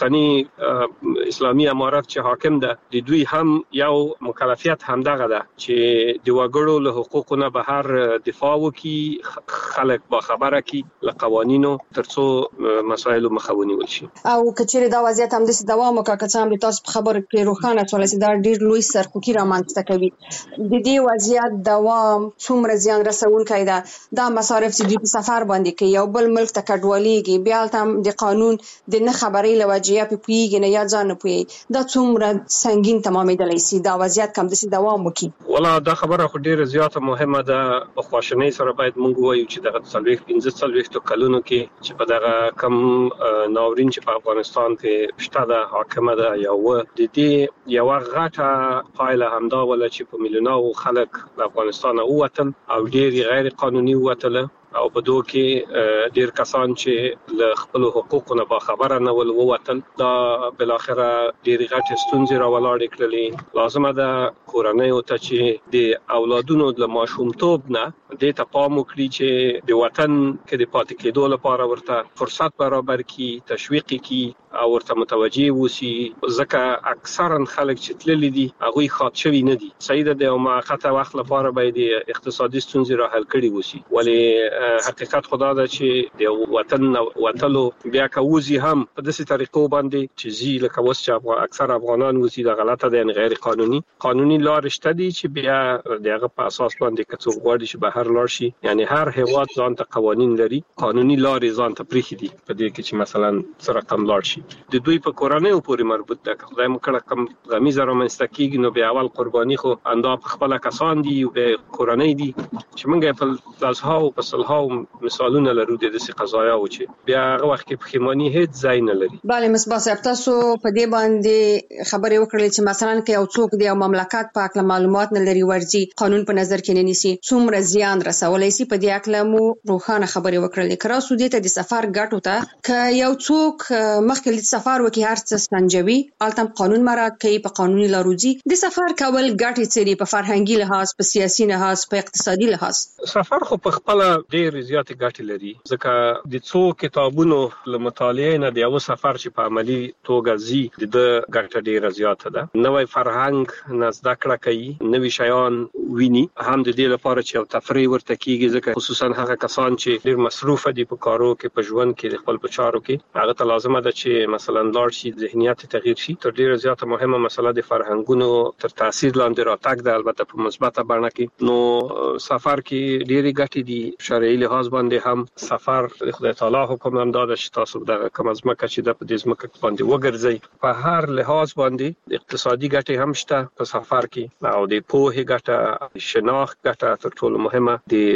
اوسنی اسلامي امارات چې حاکم ده د دوی هم یو مکلفیت هم دغه ده چې د وګړو له حقوقو نه بهر دفاع وکړي، خلک با خبره کی له قوانینو ترڅو مسایل مخاوني وشي. او کچېره دا وضعیت هم د دوام وکړه چې هم تاسو په خبره کې روښانه شول چې دا ډیر لوی سرخوکي رامنځته کوي. د دې وضعیت دوام څومره زیان رسونکی ده؟ دا مصارف چې په سفر باندې کې یو بل ملک ته کډوالېږي بیا هم د قانون د نه خبرې لوجیا په پیګ نه یا ځان نه پوي دا څومره سنگین تمامېدلی سي دا وضعیت کم د دوام وکړي. ولا دا خبره خو ډیره زیاته مهمه ده. په خواشنۍ سره باید موږ وایو چې دغه څلوېښت پنځه څلوېښت کلونو کې چې په دغه کم ناورین چې په افغانستان کې شته ده حاکمه ده یو د دې یو غټه پایله همدا ولا چې په میلیونونو خلک د افغانستان ووتل او ډیر غیر قانوني ووتل او په دوه کې ډیر کسان چې له خپل حقوقو نه با خبره نه ول ووتل. دا بل اخره ډیر غټ ستونزې راولاړې کړلې. لازمه ده کورنۍ او ته چې د اولادونو د ماشومتوب نه د ته پام وکړي چې د وطن کې د پاتې کېدو لپاره ورته فرصت برابر کی، تشویق کی او ورته متوجي وسی. ځکه اکثرا خلک چې تللی دي هغه خاط شوی نه دي. سیده د یو موقته وخت لپاره باید اقتصادي ستونزې را حل کړي وسی. ولی حقیقت خدا ده چې د وطن وتلو بیا کوزي هم په داسې طریقو باندې چې زی لکه وس چې اکثر افغانان وسی د غلطه ده غیر قانوني قانوني لار شته دي چې بیا دغه په اساس باندې کڅو غواړي چې بهر لاړ شي. یعنی هر هیواد ځان ته قوانین لري، قانوني لارې ځان ته پریخي دي په دې کې چې مثلا سره کم لاړ شي. د دوی په کورنۍ پورې مربوط ده. خدای مو کړه کم غمیزه را منځته کیږي نو بیا اول قرباني خو اندا په خپل کسان دي او به کورنۍ دي چې موږ په لازها او په ها مثالونه لرو د دې قضایا او چې بیا هغه وخت کې پخېمانی هیڅ ځای نه لري. bale مصباح صاحب تاسو په دې باندې خبرې وکړلې چې مثلا کې یو څوک دی او مملکت په اړه معلومات نه لري ورځي قانون په نظر کې نه نیسي څومره زیان رسولای شي. په دې اړه مو روښانه خبرې وکړلې. کرا سودی ته د سفر ګټو ته ک یو څوک مخکې د سفر وکي هر څه سنجوي التم قانون مراعات کوي په قانوني لارودي د سفر کول ګټې څه په فرهنګي لحاظ، په سیاسي لحاظ، په اقتصادي لحاظ. سفر خو په خپل ډېر زیات ګټې لري ځکه د څو کتابونو له مطالعې نه د یو سفر چې په عملی توګه زی د ګټه ډیره زیاته ده. نوې فرهنګ نه زده کړه کوي، نوې شیان ویني، هم د دې لپاره چې یو تفریح ورته کیږي ځکه خصوصا هغه کسان چې ډیر مصروف دي په کارو کې، په ژوند کې، د خپل پچارو کې، هغه ته لازمه ده چې مثلا لاړ شي، ذهنیت تغییر شي. تر ډیره زیاته مهمه مسله د فرهنګونو تر تاثیر لاندې راتګ ده، البته په مثبته بڼه کې. نو سفر کې ډیره ګټې دي. شرعي لحاظ باندې هم سفر خدای تعالی حکم هم داده چې تاسو د کوم ځمکه چې د دې ځمکه باندې وګرځي په هر لحاظ باندې اقتصادي ګټې هم شته په سفر کې، او د پوهې ګټه، شناخت ګټه، تر ټولو مهمه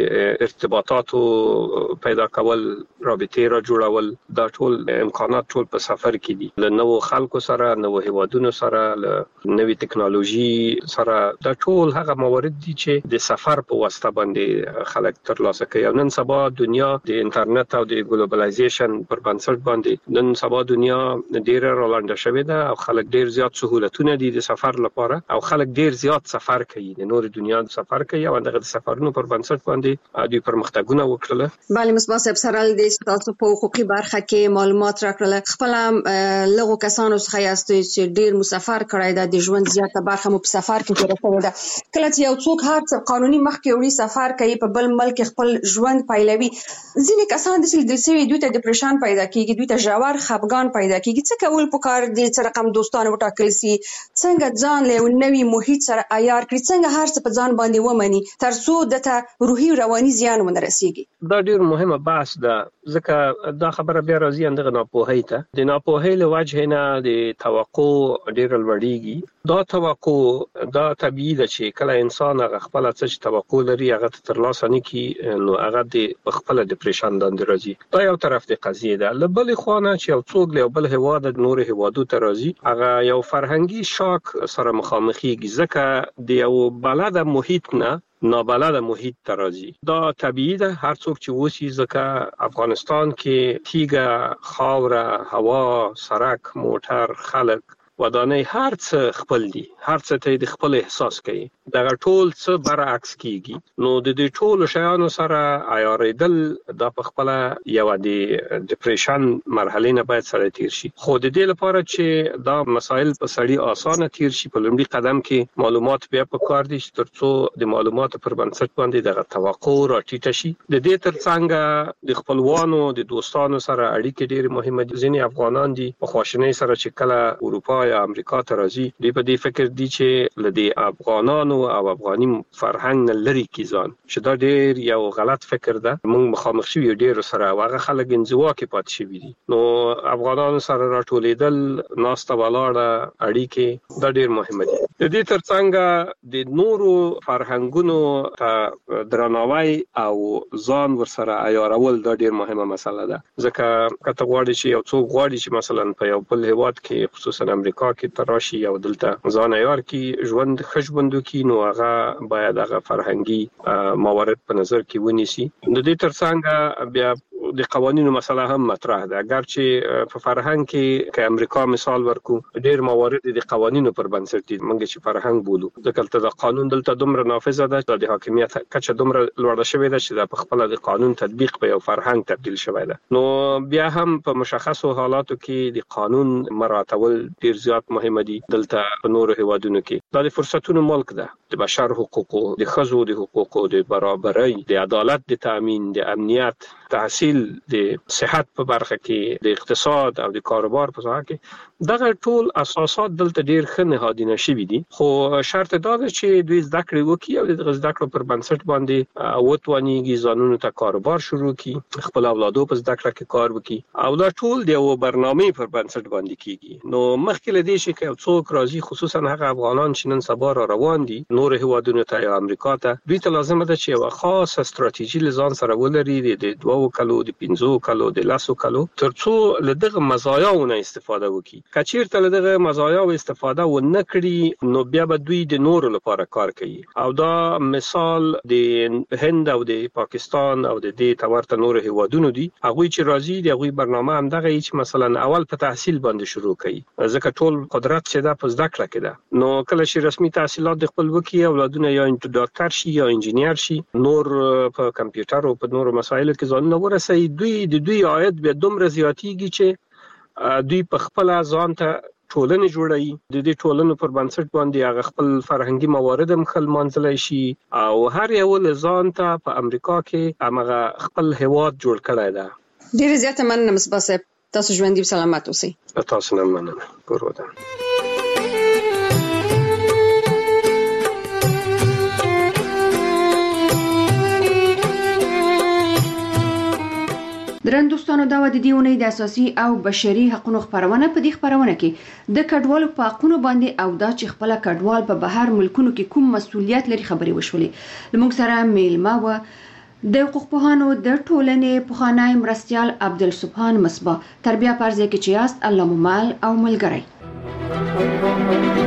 د ارتباطاتو پیدا کول، رابطې را جوړول، دا ټول امکانات ټول په سفر کې دي. له نوو خلکو سره، نوو هیوادونو سره، له نوې ټکنالوژي سره، دا ټول هغه موارد دي چې د سفر په واسطه باندې خلک ترلاسه کوي. نن سبا دنیا د انټرنیټ او د ګلوبلایزیشن پر بنسټ باندې نن سبا دنیا ډیره رالانده شوې ده او خلک ډیر زیات سہولتونه دي د سفر لپاره، او خلک ډیر زیات سفر کوي، د نور دنیا سفر کوي، او دغه سفرونو پر بنسټ باندې دوی پرمختګونه وکړل. bale مصباح صاحب سره د تاسو په حقوقي برخه کې معلومات راکړل. خپل لغو کسانو څخه یاست چې ډیر مسافر کړای دا د ژوند زیاته برخه مو په سفر کې تیر کړې ده. کله چې یو څوک هر څه قانوني مخ کې وړي سفر کوي په بل ملک خپل ژوند پایلوي، ځینې کسان د سل د سوي دوی ته ډیپریشن پیدا کیږي، دوی ته ژور خفګان پیدا کیږي. څه کول پکار دي چې رقم دوستانه وټاکل سي، څنګه ځان له نوې محیط سره عیار کړي، څنګه هر څه په ځان باندې ومني ترڅو دته روحي رواني زیان ونه رسیږي. دا ډیر مهمه بحث ده ځکه دا خبره بیا راځي اندغه ناپوهۍ ته. د ناپوهۍ له وجه نه د توقع ډیر لوړیږي دا توقع دا طبيعي ده چې کله انسان هغه خپل څه توقع لري هغه ترلاسه نه کی نو هغه د خپل ډیپریشن لاندې راځي. دا یو طرف د قضیه ده. لبل خوانه چې یو څوک له بل هواد د نور هوادو ته راځي هغه یو فرهنګي شاک سره مخامخېږي ځکه د یو بلد محیط نه نابلد محیط ترازی. دا طبیعی ده. هر څوک چې وسی ځکه افغانستان کې تیګه، خاوره، هوا، سړک، موټر، خلک ودانې هر څه خپل دي. هر څه ته د خپل احساس کوي. دا ټول څه برعکس کیږي. نو د دې ټول شیانو سره عیاریدل د په خپل یو د ډیپریشن مرحله نه باید سره تیر شي. خو د دې لپاره چې دا مسایل په سړی اسانه تیر شي په لومړي قدم کې معلومات بیا په کار دي ترڅو د معلوماتو پر بنسټ باندې دغه توقع راټیټ شي. د دې ترڅنګ د خپلوانو د دوستانو سره اړیکې ډېر مهمه دي. ځینې افغانان دي په خواشنۍ سره چې کله اروپا یا امریکا ته راځي دوی په دې فکر دي چې لدی افغانانو او افغاني فرهنګ نه لري کیزان چې دا ډېر یو غلط فکر ده. موږ مخامخ شوی ډېر سره واغه خلک انزوا کې پات شي دي. نو افغانانو سره راټولېدل ناسته ولاړه اړیکې دا ډېر مهمه دي. د دې ترڅنګ د نورو فرهنګونو ته درناوی او ځان ورسره عیارول دا ډېر مهمه مسله ده. ځکه کته غواړي چې یو څوک غواړي چې مثلا په یو بل هیواد کې خصوصا امریکا کې تراشي او دلته ځان عیار کې ژوند خښبندو کې نو هغه باید هغه فرهنګي موارد په نظر کې ونیسي. د دې ترڅنګ بیا د قوانینو مسله هم مطرح ده. اگر چې په فرهنګ کې که امریکا مثال ورکو ډېر موارد د قوانینو پر بنسټ دي موږ چې فرهنګ بولو ځکه د قانون دلته دومره نافذه ده د حاکمیت کچه دومره لوړه شوې ده چې د خپل د قانون تطبیق په یو فرهنګ تبدیل شوی ده. نو بیا هم په مشخصو حالاتو کې د قانون مراعاتول ډېر زیات مهمه دي. دلته په نورو هیوادونو کې دا د فرصتونو ملک ده. د بشر حقوقو، د ښځو د حقوقو، د برابرۍ، د عدالت د تامین، د امنیت، تحصیل، د صحت په برخه کې، د اقتصاد او د کاروبار په ځای کې دغه ټول اساسات دلته ډیر ښه نهادینه شوي دي. خو شرط دا ده چې دوی زده کړې وکړي او د زده کړو پر بنسټ باندې وتوانیږي ځانونو ته کاروبار شروع کړي، خپل اولادو په زده کړه کې کار وکړي او دا ټول د یو برنامې پر بنسټ باندې کیږي. نو مخکې له دې چې یو څوک راځي خصوصا هغه افغانان چې نن سبا را روان دي نور هیوادونو ته یا امریکا ته، دوی ته لازم ده چې یو خاصه ستراتیژي لزان سره ولري د دوه کلو د پنځو کلو د لاسو کلو ترڅو له دغه مزایاونه استفاده وکړي. کچیرته له دغه مزایا او استفاده و نه کړي نو بیا به دوی د نورو لپاره کار کوي. او دا مثال د هند او د پاکستان او د دې تورته نور هیوادونو دي. هغه چې راځي د هغه برنامه هم دغه چې مثلا اول په تحصیل باندې شروع کوي ځکه ټول قدرت چې دا په زده کړه کې ده. نو کله چې رسمي تحصیلات د خپل وکي اولادونه یا ډاکټر شي یا انجینیر شي نور په کمپیوټر او په نورو مسایلو کې ځان نو ورسي دوی د دوی عاید به دومره زیاتیږي چې دوی په خپل ځان ته ټولنه جوړوي. د دې ټولنو پر بنسټ باندې هغه خپل فرهنګي موارد هم خل منځلای شي او هر یو ځان ته په امریکا کې هغه خپل هیواد جوړ کړی ده. ډیر زیات مننه مصباح صاحب، تاسو ژوندۍ سلامت اوسئ. تاسو نه مننه. ګورو درن دوستانو دا د دې ونې د اساسي او بشري حقوقو خبرونه په دې خبرونه کې د کډوالو په حقوقو باندې او دا چې خپل کډوال په بهر ملکونو کې کوم مسؤلیت لري خبري وشولې. لمونږ سره میلمه و د حقوق پوهانو د ټولنې پوهانای مرستيال عبدالسبحان مصباح. تربیه پرځه کې چې یاست الله مو مال او ملګری.